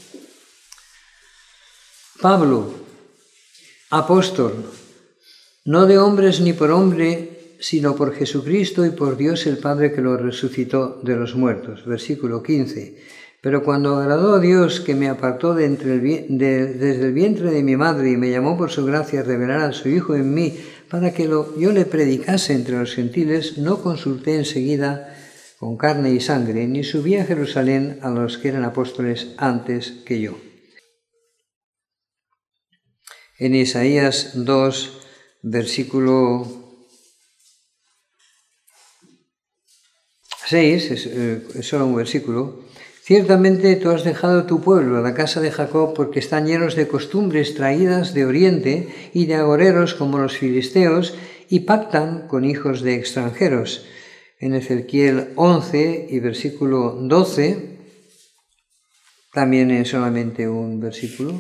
Pablo, apóstol, no de hombres ni por hombre, sino por Jesucristo y por Dios el Padre que lo resucitó de los muertos. Versículo quince. Pero cuando agradó a Dios que me apartó de entre el, de, desde el vientre de mi madre y me llamó por su gracia a revelar a su Hijo en mí para que lo, yo le predicase entre los gentiles, no consulté enseguida con carne y sangre, ni subí a Jerusalén a los que eran apóstoles antes que yo. En Isaías dos, versículo seis, es, es solo un versículo, ciertamente tú has dejado tu pueblo, la casa de Jacob, porque están llenos de costumbres traídas de oriente y de agoreros como los filisteos, y pactan con hijos de extranjeros. En Ezequiel once y versículo doce, también es solamente un versículo.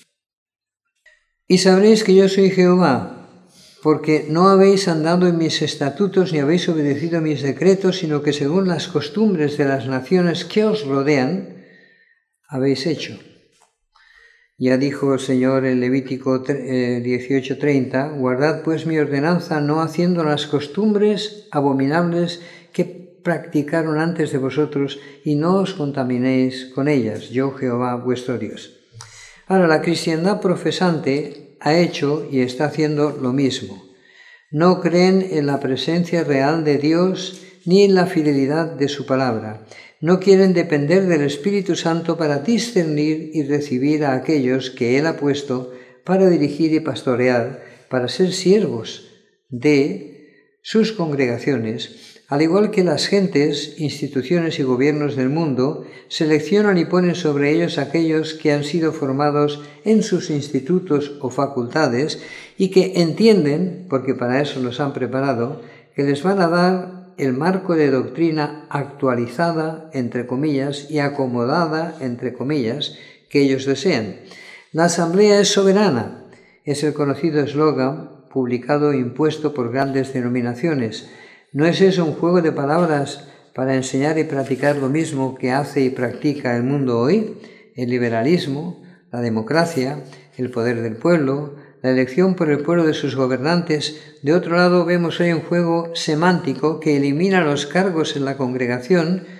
Y sabréis que yo soy Jehová, porque no habéis andado en mis estatutos ni habéis obedecido mis decretos, sino que según las costumbres de las naciones que os rodean, habéis hecho. Ya dijo el Señor en Levítico dieciocho treinta, guardad pues mi ordenanza, no haciendo las costumbres abominables que practicaron antes de vosotros, y no os contaminéis con ellas, yo Jehová vuestro Dios. Ahora, la cristiandad profesante ha hecho y está haciendo lo mismo. No creen en la presencia real de Dios ni en la fidelidad de su palabra. No quieren depender del Espíritu Santo para discernir y recibir a aquellos que Él ha puesto para dirigir y pastorear, para ser siervos de sus congregaciones, al igual que las gentes, instituciones y gobiernos del mundo seleccionan y ponen sobre ellos aquellos que han sido formados en sus institutos o facultades y que entienden, porque para eso los han preparado, que les van a dar el marco de doctrina actualizada, entre comillas, y acomodada, entre comillas, que ellos desean. La asamblea es soberana, es el conocido eslogan publicado e impuesto por grandes denominaciones. ¿No es eso un juego de palabras para enseñar y practicar lo mismo que hace y practica el mundo hoy? El liberalismo, la democracia, el poder del pueblo, la elección por el pueblo de sus gobernantes. De otro lado, vemos hoy un juego semántico que elimina los cargos en la congregación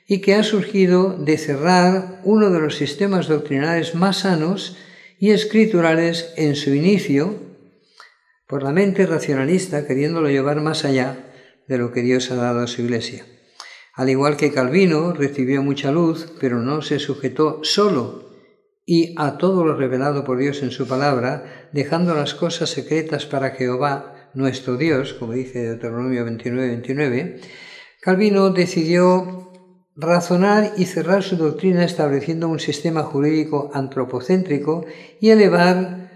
y que ha surgido de cerrar uno de los sistemas doctrinales más sanos y escriturales en su inicio por la mente racionalista, queriéndolo llevar más allá de lo que Dios ha dado a su Iglesia. Al igual que Calvino, recibió mucha luz, pero no se sujetó solo y a todo lo revelado por Dios en su palabra, dejando las cosas secretas para Jehová, nuestro Dios, como dice Deuteronomio veintinueve, veintinueve, Calvino decidió razonar y cerrar su doctrina estableciendo un sistema jurídico antropocéntrico y elevar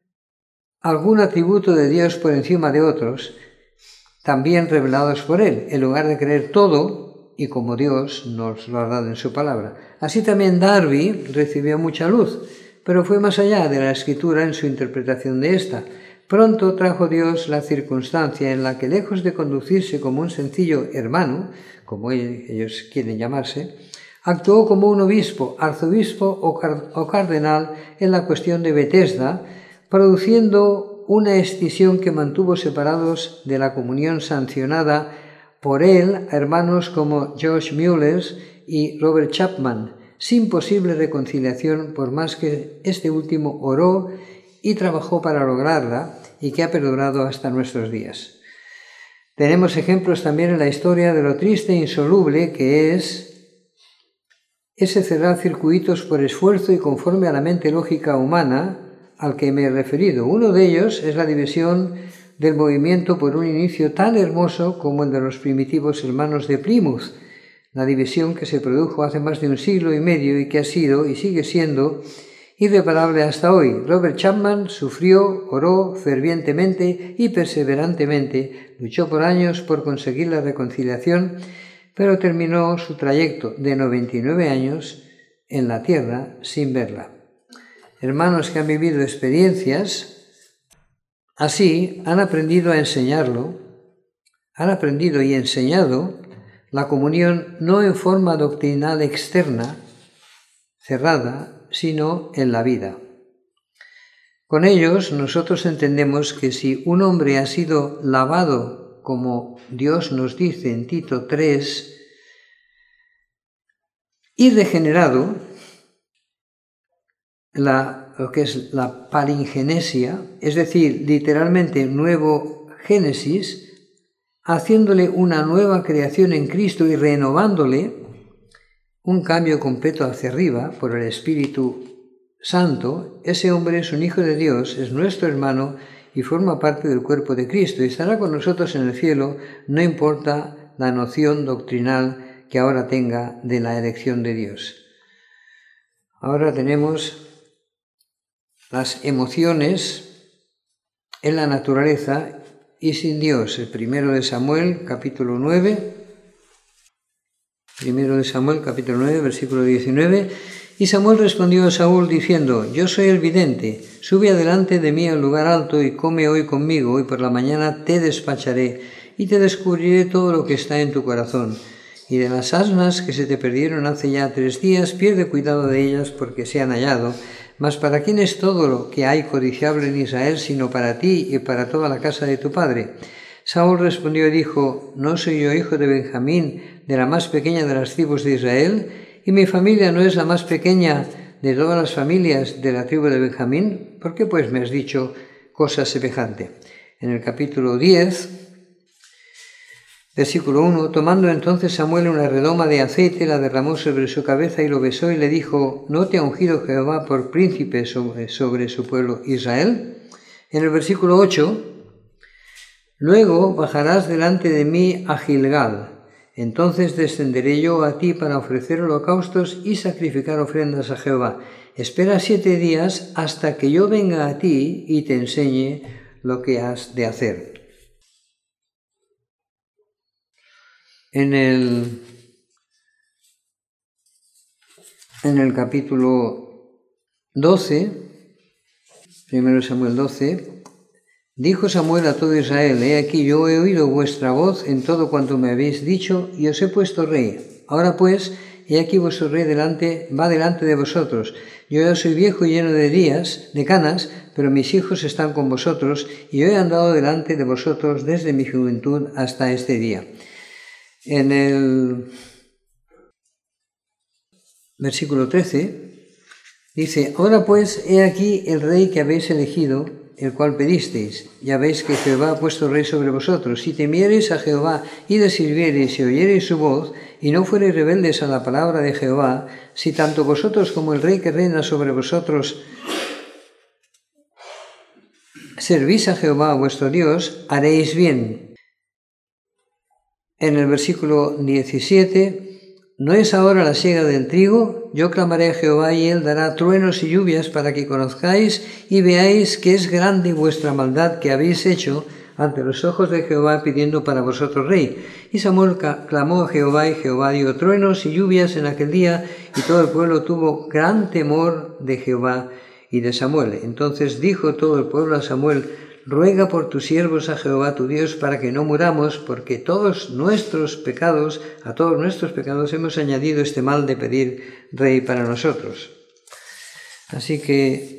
algún atributo de Dios por encima de otros, también revelados por él, en lugar de creer todo y como Dios nos lo ha dado en su palabra. Así también Darby recibió mucha luz, pero fue más allá de la Escritura en su interpretación de esta. Pronto trajo Dios la circunstancia en la que, lejos de conducirse como un sencillo hermano, como ellos quieren llamarse, actuó como un obispo, arzobispo o cardenal en la cuestión de Betesda, produciendo una escisión que mantuvo separados de la comunión sancionada por él a hermanos como George Mueller y Robert Chapman, sin posible reconciliación por más que este último oró y trabajó para lograrla y que ha perdurado hasta nuestros días. Tenemos ejemplos también en la historia de lo triste e insoluble que es ese cerrar circuitos por esfuerzo y conforme a la mente lógica humana al que me he referido. Uno de ellos es la división del movimiento por un inicio tan hermoso como el de los primitivos hermanos de Plymouth, la división que se produjo hace más de un siglo y medio y que ha sido y sigue siendo irreparable hasta hoy. Robert Chapman sufrió, oró fervientemente y perseverantemente, luchó por años por conseguir la reconciliación, pero terminó su trayecto de noventa y nueve años en la tierra sin verla. Hermanos que han vivido experiencias así han aprendido a enseñarlo, han aprendido y enseñado la comunión no en forma doctrinal externa, cerrada, sino en la vida. Con ellos nosotros entendemos que si un hombre ha sido lavado, como Dios nos dice en Tito tres, y regenerado, la, lo que es la palingenesia, es decir, literalmente nuevo Génesis, haciéndole una nueva creación en Cristo y renovándole, un cambio completo hacia arriba por el Espíritu Santo, ese hombre es un hijo de Dios, es nuestro hermano y forma parte del cuerpo de Cristo y estará con nosotros en el cielo, no importa la noción doctrinal que ahora tenga de la elección de Dios. Ahora tenemos las emociones en la naturaleza y sin Dios. El primero de Samuel, capítulo nueve. Primero de Samuel, capítulo nueve, versículo diecinueve. Y Samuel respondió a Saúl diciendo: Yo soy el vidente, sube adelante de mí al lugar alto y come hoy conmigo, y por la mañana te despacharé y te descubriré todo lo que está en tu corazón. Y de las asnas que se te perdieron hace ya tres días, pierde cuidado de ellas porque se han hallado. Mas ¿para quién es todo lo que hay codiciable en Israel, sino para ti y para toda la casa de tu padre? Saúl respondió y dijo: ¿No soy yo hijo de Benjamín, de la más pequeña de las tribus de Israel? ¿Y mi familia no es la más pequeña de todas las familias de la tribu de Benjamín? ¿Por qué pues me has dicho cosa semejante? En el capítulo diez, versículo uno, tomando entonces Samuel una redoma de aceite, la derramó sobre su cabeza y lo besó y le dijo: ¿No te ha ungido Jehová por príncipe sobre, sobre su pueblo Israel? En el versículo ocho, luego bajarás delante de mí a Gilgal. Entonces descenderé yo a ti para ofrecer holocaustos y sacrificar ofrendas a Jehová. Espera siete días hasta que yo venga a ti y te enseñe lo que has de hacer. En el, en el capítulo doce, primero Samuel doce, dijo Samuel a todo Israel: He aquí, yo he oído vuestra voz en todo cuanto me habéis dicho, y os he puesto rey. Ahora pues, he aquí vuestro rey delante, va delante de vosotros. Yo ya soy viejo y lleno de días, de canas, pero mis hijos están con vosotros, y yo he andado delante de vosotros desde mi juventud hasta este día. En el versículo trece, dice: ahora pues, he aquí el rey que habéis elegido, el cual pedisteis. Ya veis que Jehová ha puesto rey sobre vosotros. Si temiereis a Jehová y le sirviereis y oyereis su voz, y no fuereis rebeldes a la palabra de Jehová, si tanto vosotros como el rey que reina sobre vosotros servís a Jehová vuestro Dios, haréis bien. En el versículo diecisiete, ¿no es ahora la siega del trigo? Yo clamaré a Jehová y él dará truenos y lluvias para que conozcáis y veáis que es grande vuestra maldad que habéis hecho ante los ojos de Jehová, pidiendo para vosotros rey. Y Samuel clamó a Jehová, y Jehová dio truenos y lluvias en aquel día, y todo el pueblo tuvo gran temor de Jehová y de Samuel. Entonces dijo todo el pueblo a Samuel: ruega por tus siervos a Jehová tu Dios para que no muramos, porque todos nuestros pecados, a todos nuestros pecados hemos añadido este mal de pedir rey para nosotros. Así que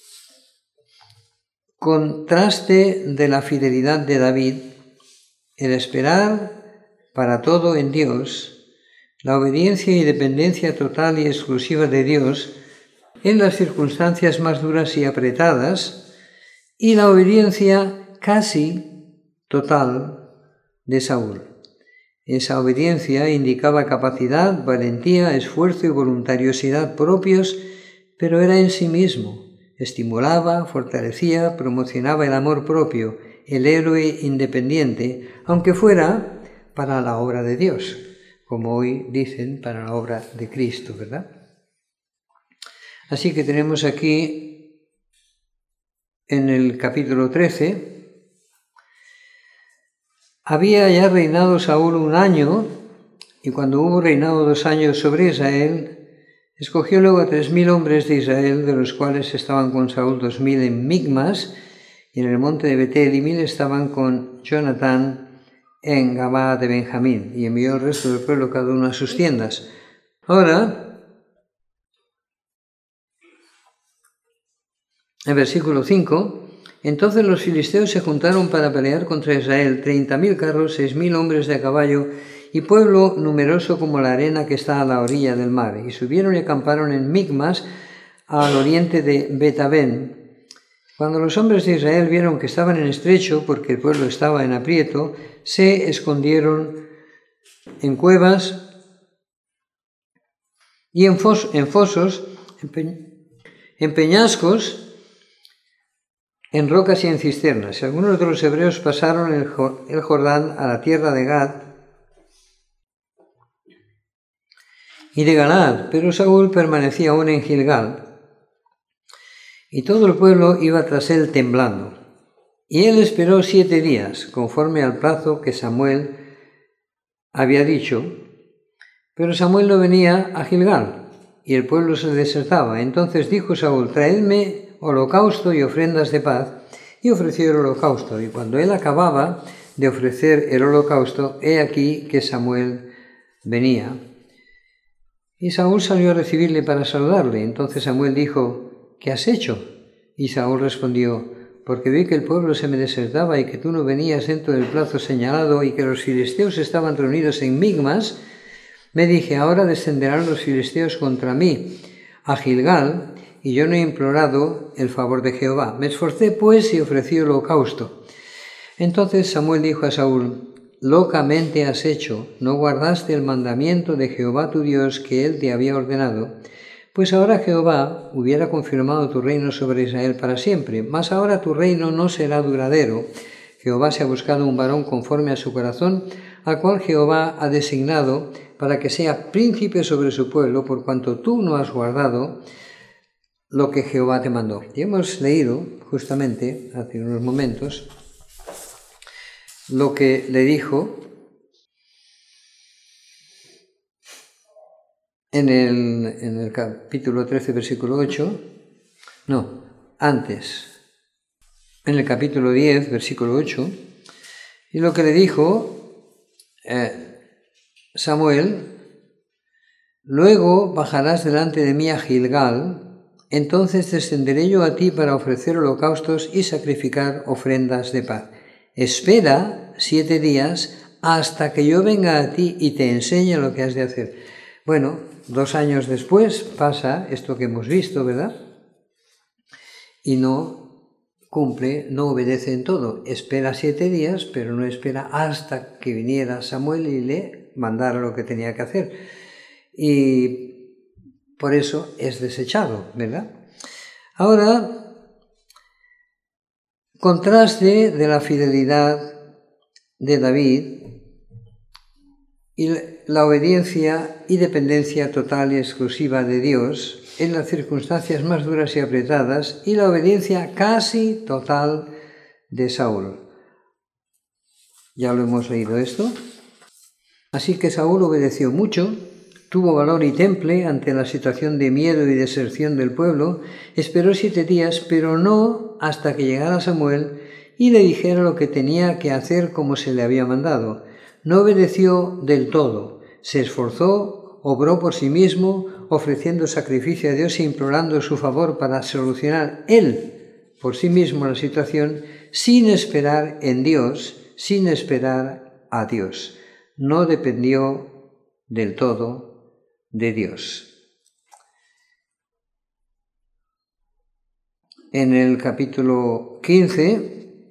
contraste de la fidelidad de David, el esperar para todo en Dios, la obediencia y dependencia total y exclusiva de Dios en las circunstancias más duras y apretadas, y la obediencia casi total de Saúl. Esa obediencia indicaba capacidad, valentía, esfuerzo y voluntariosidad propios, pero era en sí mismo. Estimulaba, fortalecía, promocionaba el amor propio, el héroe independiente, aunque fuera para la obra de Dios, como hoy dicen, para la obra de Cristo, ¿verdad? Así que tenemos aquí, en el capítulo trece, había ya reinado Saúl un año, y cuando hubo reinado dos años sobre Israel, escogió luego a tres mil hombres de Israel, de los cuales estaban con Saúl dos mil en Migmas, y en el monte de Betel, y mil estaban con Jonatán en Gabaa de Benjamín, y envió el resto del pueblo cada uno a sus tiendas. Ahora, en versículo cinco, entonces los filisteos se juntaron para pelear contra Israel, treinta mil carros, seis mil hombres de a caballo, y pueblo numeroso como la arena que está a la orilla del mar. Y subieron y acamparon en Migmas, al oriente de Bet-Aven. Cuando los hombres de Israel vieron que estaban en estrecho, porque el pueblo estaba en aprieto, se escondieron en cuevas y en, fos, en fosos, en, pe, en peñascos, en rocas y en cisternas. Y algunos de los hebreos pasaron el, el Jordán a la tierra de Gad y de Galaad, pero Saúl permanecía aún en Gilgal, y todo el pueblo iba tras él temblando. Y él esperó siete días, conforme al plazo que Samuel había dicho, pero Samuel no venía a Gilgal, y el pueblo se desertaba. Entonces dijo Saúl: traedme holocausto y ofrendas de paz, y ofreció el holocausto. Y cuando él acababa de ofrecer el holocausto, he aquí que Samuel venía. Y Saúl salió a recibirle para saludarle. Entonces Samuel dijo: ¿qué has hecho? Y Saúl respondió: porque vi que el pueblo se me desertaba y que tú no venías dentro del plazo señalado y que los filisteos estaban reunidos en Migmas, me dije: ahora descenderán los filisteos contra mí a Gilgal, y yo no he implorado el favor de Jehová. Me esforcé pues y ofrecí el holocausto. Entonces Samuel dijo a Saúl: locamente has hecho, no guardaste el mandamiento de Jehová tu Dios que él te había ordenado, pues ahora Jehová hubiera confirmado tu reino sobre Israel para siempre, mas ahora tu reino no será duradero. Jehová se ha buscado un varón conforme a su corazón, al cual Jehová ha designado para que sea príncipe sobre su pueblo, por cuanto tú no has guardado lo que Jehová te mandó. Y hemos leído justamente hace unos momentos lo que le dijo en el, en el capítulo trece, versículo ocho, no, antes, en el capítulo diez, versículo ocho, y lo que le dijo eh, Samuel: luego bajarás delante de mí a Gilgal, entonces descenderé yo a ti para ofrecer holocaustos y sacrificar ofrendas de paz. Espera siete días hasta que yo venga a ti y te enseñe lo que has de hacer. Bueno, dos años después pasa esto que hemos visto, ¿verdad? Y no cumple, no obedece en todo. Espera siete días, pero no espera hasta que viniera Samuel y le mandara lo que tenía que hacer. Y por eso es desechado, ¿verdad? Ahora, contraste de la fidelidad de David y la obediencia y dependencia total y exclusiva de Dios en las circunstancias más duras y apretadas, y la obediencia casi total de Saúl. Ya lo hemos leído esto. Así que Saúl obedeció mucho, tuvo valor y temple ante la situación de miedo y deserción del pueblo, esperó siete días, pero no hasta que llegara Samuel y le dijera lo que tenía que hacer como se le había mandado. No obedeció del todo, se esforzó, obró por sí mismo, ofreciendo sacrificio a Dios e implorando su favor para solucionar él por sí mismo la situación, sin esperar en Dios, sin esperar a Dios. No dependió del todo de Dios. En el capítulo quince,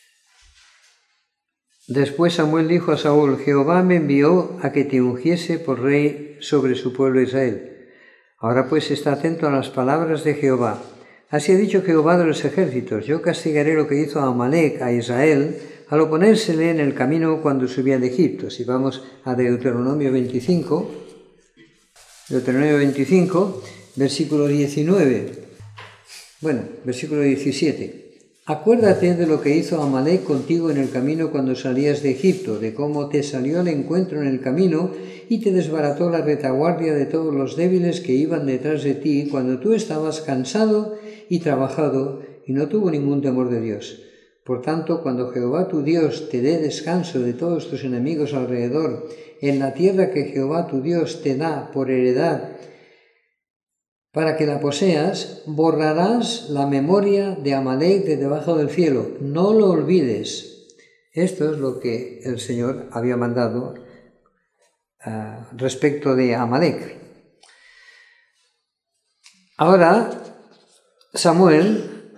después Samuel dijo a Saúl: Jehová me envió a que te ungiese por rey sobre su pueblo Israel. Ahora pues está atento a las palabras de Jehová. Así ha dicho Jehová de los ejércitos: yo castigaré lo que hizo a Amalec, a Israel, al oponérsele en el camino cuando subía de Egipto. Si vamos a Deuteronomio veinticinco, Deuteronomio veinticinco, versículo diecinueve, bueno, versículo diecisiete. Acuérdate de lo que hizo Amalec contigo en el camino cuando salías de Egipto, de cómo te salió al encuentro en el camino y te desbarató la retaguardia de todos los débiles que iban detrás de ti cuando tú estabas cansado y trabajado y no tuvo ningún temor de Dios. Por tanto, cuando Jehová tu Dios te dé descanso de todos tus enemigos alrededor, en la tierra que Jehová tu Dios te da por heredad, para que la poseas, borrarás la memoria de Amalec de debajo del cielo. No lo olvides. Esto es lo que el Señor había mandado uh, respecto de Amalec. Ahora, Samuel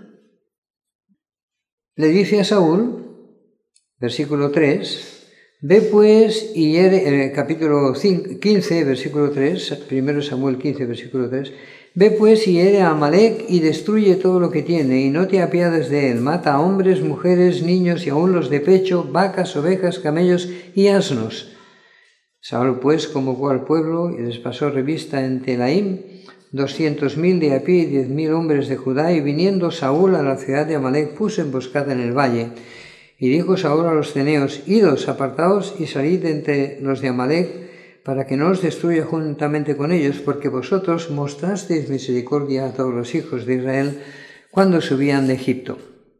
le dice a Saúl, versículo tres, ve pues y hiere, en el capítulo quince, versículo tres, primero Samuel quince, versículo tres, ve pues y hiere a Amalec y destruye todo lo que tiene, y no te apiades de él. Mata a hombres, mujeres, niños y aun los de pecho, vacas, ovejas, camellos y asnos. Saúl pues convocó al pueblo y les pasó revista en Telaim, doscientos mil de a pie y diez mil hombres de Judá, y viniendo Saúl a la ciudad de Amalec puso emboscada en el valle. Y dijo Saúl a los ceneos: idos, apartaos y salid entre los de Amalec, para que no os destruya juntamente con ellos, porque vosotros mostrasteis misericordia a todos los hijos de Israel cuando subían de Egipto.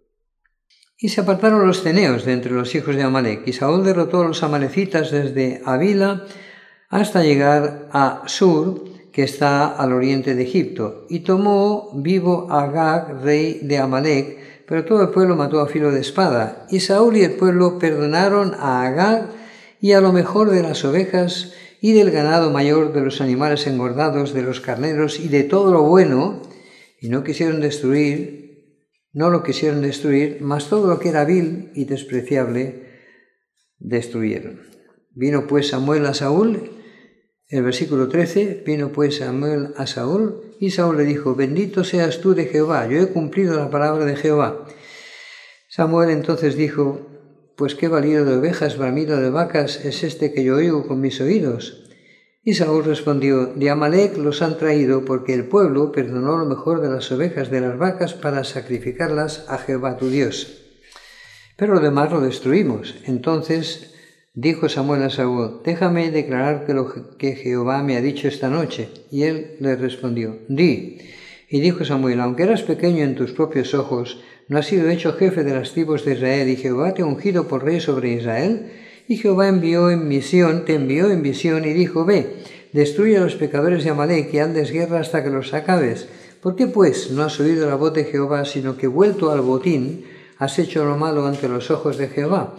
Y se apartaron los ceneos de entre los hijos de Amalec, y Saúl derrotó a los amalecitas desde Avila hasta llegar a Sur, que está al oriente de Egipto, y tomó vivo a Agag, rey de Amalec, pero todo el pueblo mató a filo de espada. Y Saúl y el pueblo perdonaron a Agag y a lo mejor de las ovejas y del ganado mayor, de los animales engordados, de los carneros y de todo lo bueno, y no quisieron destruir, no lo quisieron destruir, mas todo lo que era vil y despreciable destruyeron. Vino pues Samuel a Saúl, el versículo trece, vino pues Samuel a Saúl, y Saúl le dijo: bendito seas tú de Jehová, yo he cumplido la palabra de Jehová. Samuel entonces dijo: pues qué balido de ovejas, bramido de vacas es este que yo oigo con mis oídos. Y Saúl respondió: de Amalec los han traído, porque el pueblo perdonó lo mejor de las ovejas de las vacas para sacrificarlas a Jehová tu Dios. Pero lo demás lo destruimos. Entonces dijo Samuel a Saúl: déjame declararte lo que Jehová me ha dicho esta noche. Y él le respondió: di. Y dijo Samuel: aunque eras pequeño en tus propios ojos, ¿no has sido hecho jefe de las tribus de Israel, y Jehová te ha ungido por rey sobre Israel? Y Jehová envió en visión, te envió en visión y dijo: ve, destruye a los pecadores de Amalec y hazles guerra hasta que los acabes. ¿Por qué pues no has oído la voz de Jehová, sino que vuelto al botín has hecho lo malo ante los ojos de Jehová?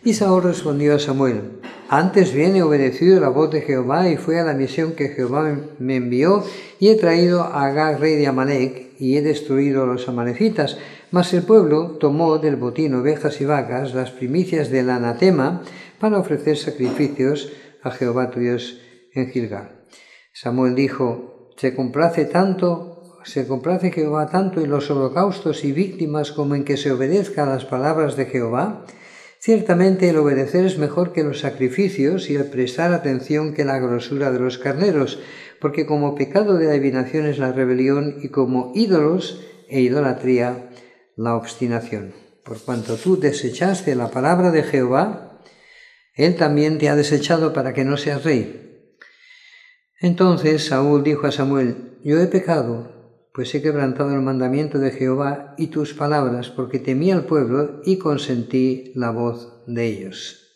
Y Saúl respondió a Samuel: antes bien he obedecido la voz de Jehová y fui a la misión que Jehová me envió, y he traído a Agag, rey de Amalec, y he destruido a los amalecitas. Mas el pueblo tomó del botín ovejas y vacas, las primicias del anatema, para ofrecer sacrificios a Jehová tu Dios en Gilgal. Samuel dijo: se complace tanto, se complace Jehová tanto en los holocaustos y víctimas como en que se obedezca a las palabras de Jehová. Ciertamente el obedecer es mejor que los sacrificios y el prestar atención que la grosura de los carneros, porque como pecado de adivinación es la rebelión y como ídolos e idolatría la obstinación. Por cuanto tú desechaste la palabra de Jehová, él también te ha desechado para que no seas rey. Entonces Saúl dijo a Samuel: yo he pecado, pues he quebrantado el mandamiento de Jehová y tus palabras, porque temí al pueblo y consentí la voz de ellos.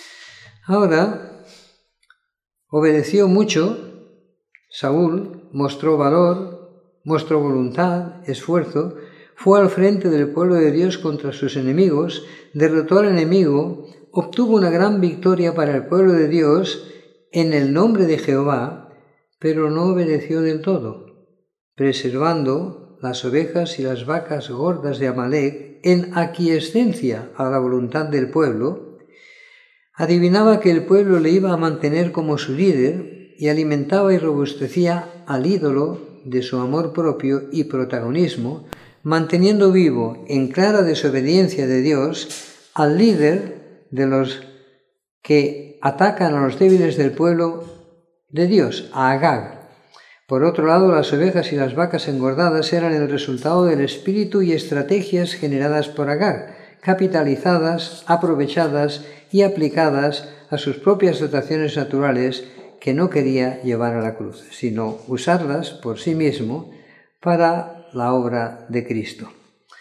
Ahora, obedeció mucho Saúl, mostró valor, mostró voluntad, esfuerzo, fue al frente del pueblo de Dios contra sus enemigos, derrotó al enemigo, obtuvo una gran victoria para el pueblo de Dios en el nombre de Jehová, pero no obedeció del todo, preservando las ovejas y las vacas gordas de Amalec en aquiescencia a la voluntad del pueblo. Adivinaba que el pueblo le iba a mantener como su líder y alimentaba y robustecía al ídolo de su amor propio y protagonismo, manteniendo vivo, en clara desobediencia de Dios, al líder de los que atacan a los débiles del pueblo de Dios, a Agag. Por otro lado, las ovejas y las vacas engordadas eran el resultado del espíritu y estrategias generadas por Agag, capitalizadas, aprovechadas y aplicadas a sus propias dotaciones naturales que no quería llevar a la cruz, sino usarlas por sí mismo para la obra de Cristo.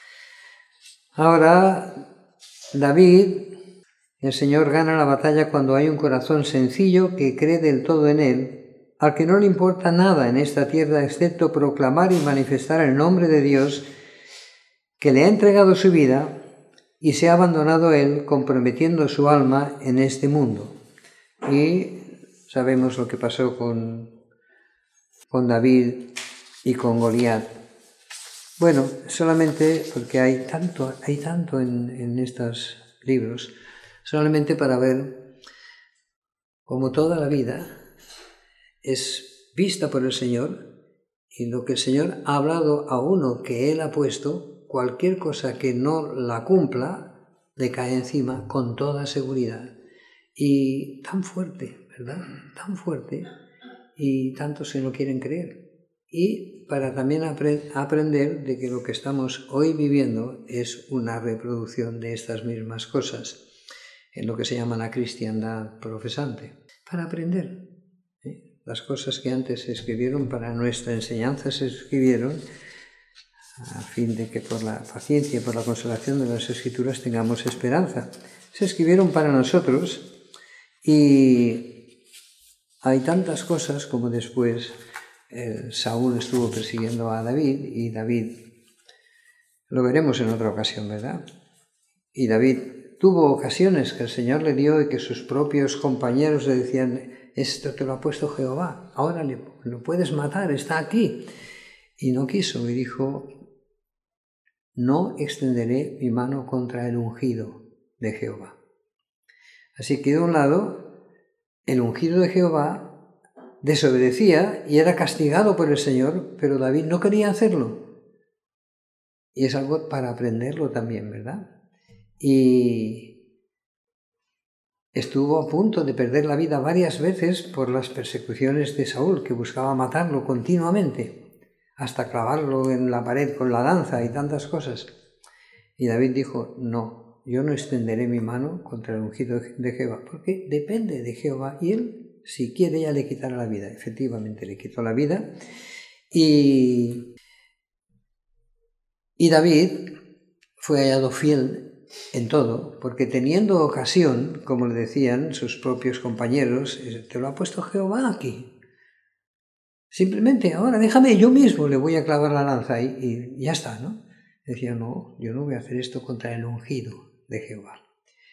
Ahora, David, el Señor gana la batalla cuando hay un corazón sencillo que cree del todo en Él, al que no le importa nada en esta tierra excepto proclamar y manifestar el nombre de Dios, que le ha entregado su vida y se ha abandonado a Él, comprometiendo su alma en este mundo. Y sabemos lo que pasó con, con David y con Goliat. Bueno, solamente porque hay tanto, hay tanto en, en estos libros, solamente para ver cómo toda la vida es vista por el Señor, y lo que el Señor ha hablado a uno que Él ha puesto, cualquier cosa que no la cumpla, le cae encima con toda seguridad. Y tan fuerte, ¿verdad? Tan fuerte, y tantos que no quieren creer. Y para también apre- aprender de que lo que estamos hoy viviendo es una reproducción de estas mismas cosas, en lo que se llama la cristiandad profesante. Para aprender. ¿eh? Las cosas que antes se escribieron para nuestra enseñanza se escribieron a fin de que por la paciencia y por la consolación de las Escrituras tengamos esperanza. Se escribieron para nosotros y hay tantas cosas como después eh, Saúl estuvo persiguiendo a David y David, lo veremos en otra ocasión, ¿verdad? Y David tuvo ocasiones que el Señor le dio y que sus propios compañeros le decían: esto te lo ha puesto Jehová, ahora le, lo puedes matar, está aquí. Y no quiso y dijo: no extenderé mi mano contra el ungido de Jehová. Así que de un lado, el ungido de Jehová desobedecía y era castigado por el Señor, pero David no quería hacerlo. Y es algo para aprenderlo también, ¿verdad? Y estuvo a punto de perder la vida varias veces por las persecuciones de Saúl, que buscaba matarlo continuamente, hasta clavarlo en la pared con la lanza y tantas cosas. Y David dijo: no, yo no extenderé mi mano contra el ungido de Jehová, porque depende de Jehová, y él, si quiere, ya le quitará la vida. Efectivamente, le quitó la vida. Y, y David fue hallado fiel en todo, porque teniendo ocasión, como le decían sus propios compañeros, te lo ha puesto Jehová aquí. Simplemente ahora déjame, yo mismo le voy a clavar la lanza y, y ya está, ¿no? Decía: no, yo no voy a hacer esto contra el ungido de Jehová.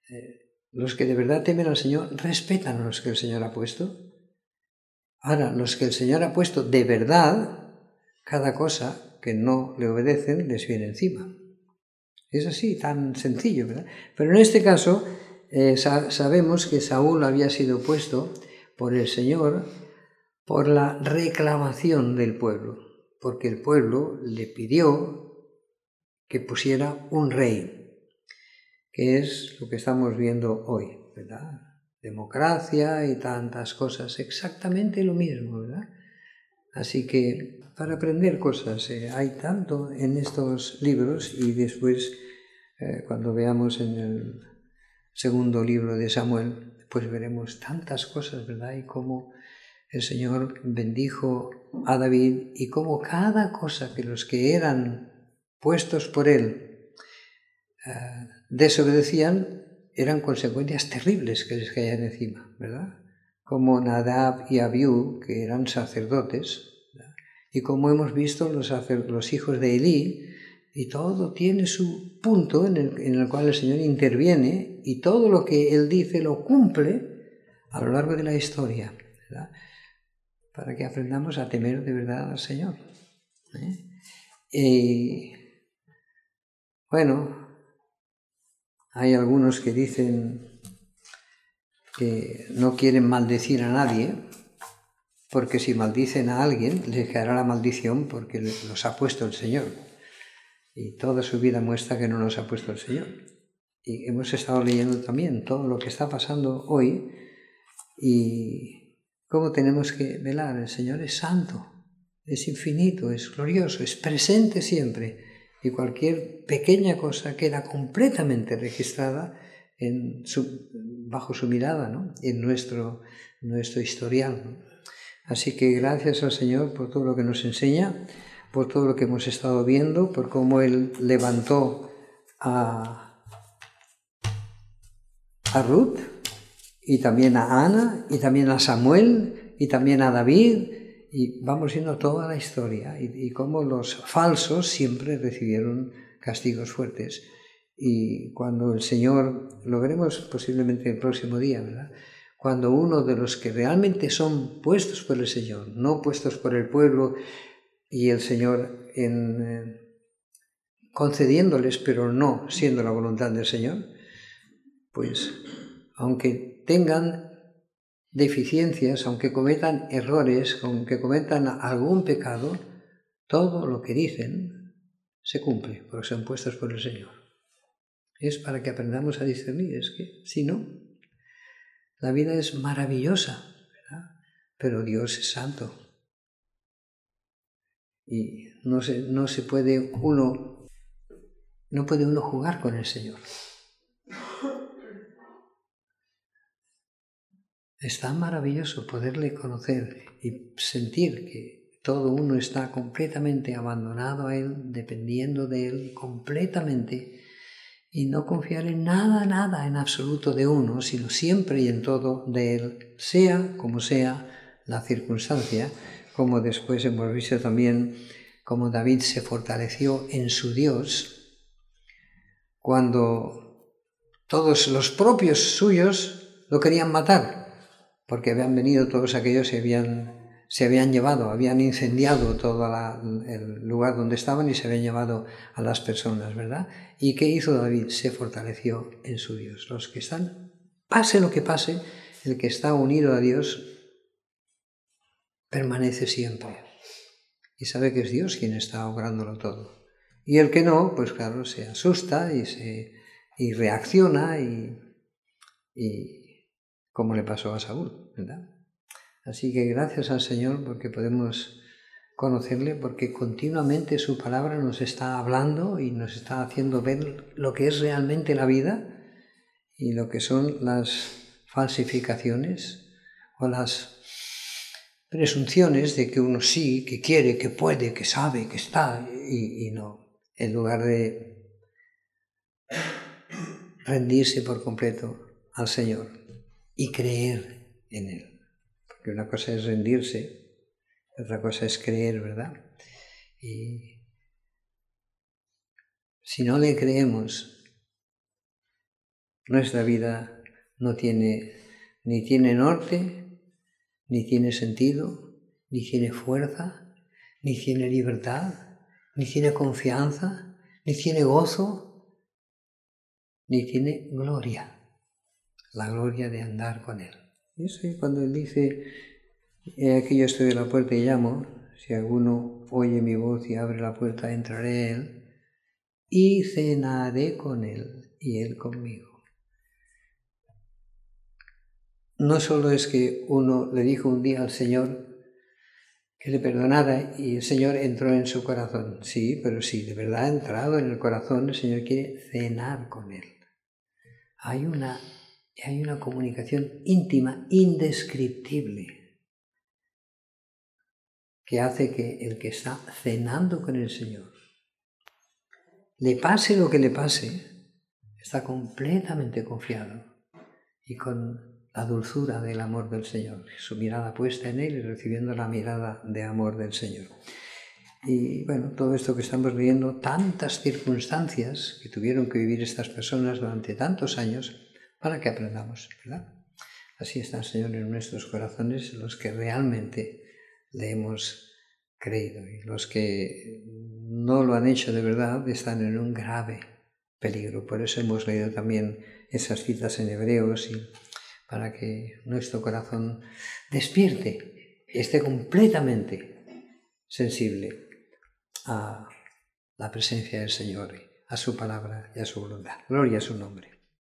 Eh, los que de verdad temen al Señor respetan a los que el Señor ha puesto. Ahora, los que el Señor ha puesto de verdad, cada cosa que no le obedecen les viene encima. Es así, tan sencillo, ¿verdad? Pero en este caso eh, sa- sabemos que Saúl había sido puesto por el Señor por la reclamación del pueblo, porque el pueblo le pidió que pusiera un rey, que es lo que estamos viendo hoy, ¿verdad? Democracia y tantas cosas, exactamente lo mismo, ¿verdad? Así que para aprender cosas eh, hay tanto en estos libros, y después eh, cuando veamos en el segundo libro de Samuel, pues veremos tantas cosas, ¿verdad? Y cómo el Señor bendijo a David y cómo cada cosa que los que eran puestos por él eh, desobedecían, eran consecuencias terribles que les caían encima, ¿verdad? Como Nadab y Abiú, que eran sacerdotes, ¿verdad? Y como hemos visto los, los hijos de Elí, y todo tiene su punto en el, en el cual el Señor interviene, y todo lo que Él dice lo cumple a lo largo de la historia, ¿verdad? Para que aprendamos a temer de verdad al Señor. ¿eh? Y bueno, hay algunos que dicen que no quieren maldecir a nadie, porque si maldicen a alguien, les caerá la maldición porque los ha puesto el Señor. Y toda su vida muestra que no los ha puesto el Señor. Y hemos estado leyendo también todo lo que está pasando hoy y cómo tenemos que velar. El Señor es santo, es infinito, es glorioso, es presente siempre. Y cualquier pequeña cosa queda completamente registrada en su, bajo su mirada, ¿no? En nuestro, nuestro historial, ¿no? Así que gracias al Señor por todo lo que nos enseña, por todo lo que hemos estado viendo, por cómo Él levantó a, a Ruth, y también a Ana, y también a Samuel, y también a David, y vamos viendo toda la historia, y, y cómo los falsos siempre recibieron castigos fuertes. Y cuando el Señor, lo veremos posiblemente el próximo día, ¿verdad? Cuando uno de los que realmente son puestos por el Señor, no puestos por el pueblo, y el Señor en, eh, concediéndoles, pero no siendo la voluntad del Señor, pues aunque tengan deficiencias, aunque cometan errores, aunque cometan algún pecado, todo lo que dicen se cumple, porque son puestos por el Señor. Es para que aprendamos a discernir, es que si no, la vida es maravillosa, ¿verdad? Pero Dios es santo. Y no se, no se puede uno, no puede uno jugar con el Señor. Es tan maravilloso poderle conocer y sentir que todo uno está completamente abandonado a Él, dependiendo de Él completamente, y no confiar en nada, nada en absoluto de uno, sino siempre y en todo de Él, sea como sea la circunstancia, como después hemos visto también cómo David se fortaleció en su Dios cuando todos los propios suyos lo querían matar, porque habían venido todos aquellos y habían, se habían llevado, habían incendiado todo la, el lugar donde estaban y se habían llevado a las personas, ¿verdad? ¿Y qué hizo David? Se fortaleció en su Dios. Los que están, pase lo que pase, el que está unido a Dios permanece siempre y sabe que es Dios quien está obrándolo todo. Y el que no, pues claro, se asusta y, se, y reacciona y, y como le pasó a Saúl, ¿verdad? Así que gracias al Señor porque podemos conocerle, porque continuamente su palabra nos está hablando y nos está haciendo ver lo que es realmente la vida y lo que son las falsificaciones o las presunciones de que uno sí, que quiere, que puede, que sabe, que está y, y no, en lugar de rendirse por completo al Señor y creer en Él. Porque una cosa es rendirse, otra cosa es creer, ¿verdad? Y si no le creemos, Nuestra vida no tiene, ni tiene norte, ni tiene sentido, ni tiene fuerza, ni tiene libertad, ni tiene confianza, ni tiene gozo, ni tiene gloria. La gloria de andar con Él. Y eso es cuando Él dice, he aquí yo estoy a la puerta y llamo, si alguno oye mi voz y abre la puerta, entraré a Él y cenaré con Él y Él conmigo. No solo es que uno le dijo un día al Señor que le perdonara y el Señor entró en su corazón. Sí, pero si de verdad ha entrado en el corazón, el Señor quiere cenar con Él. Hay una, hay una comunicación íntima, indescriptible, que hace que el que está cenando con el Señor, le pase lo que le pase, está completamente confiado y con la dulzura del amor del Señor, su mirada puesta en Él y recibiendo la mirada de amor del Señor. Y bueno, todo esto que estamos leyendo, tantas circunstancias que tuvieron que vivir estas personas durante tantos años para que aprendamos, ¿verdad? Así está el Señor en nuestros corazones, los que realmente le hemos creído, y los que no lo han hecho de verdad están en un grave peligro. Por eso hemos leído también esas citas en Hebreos, y para que nuestro corazón despierte, esté completamente sensible a la presencia del Señor, a su palabra y a su voluntad. Gloria a su nombre.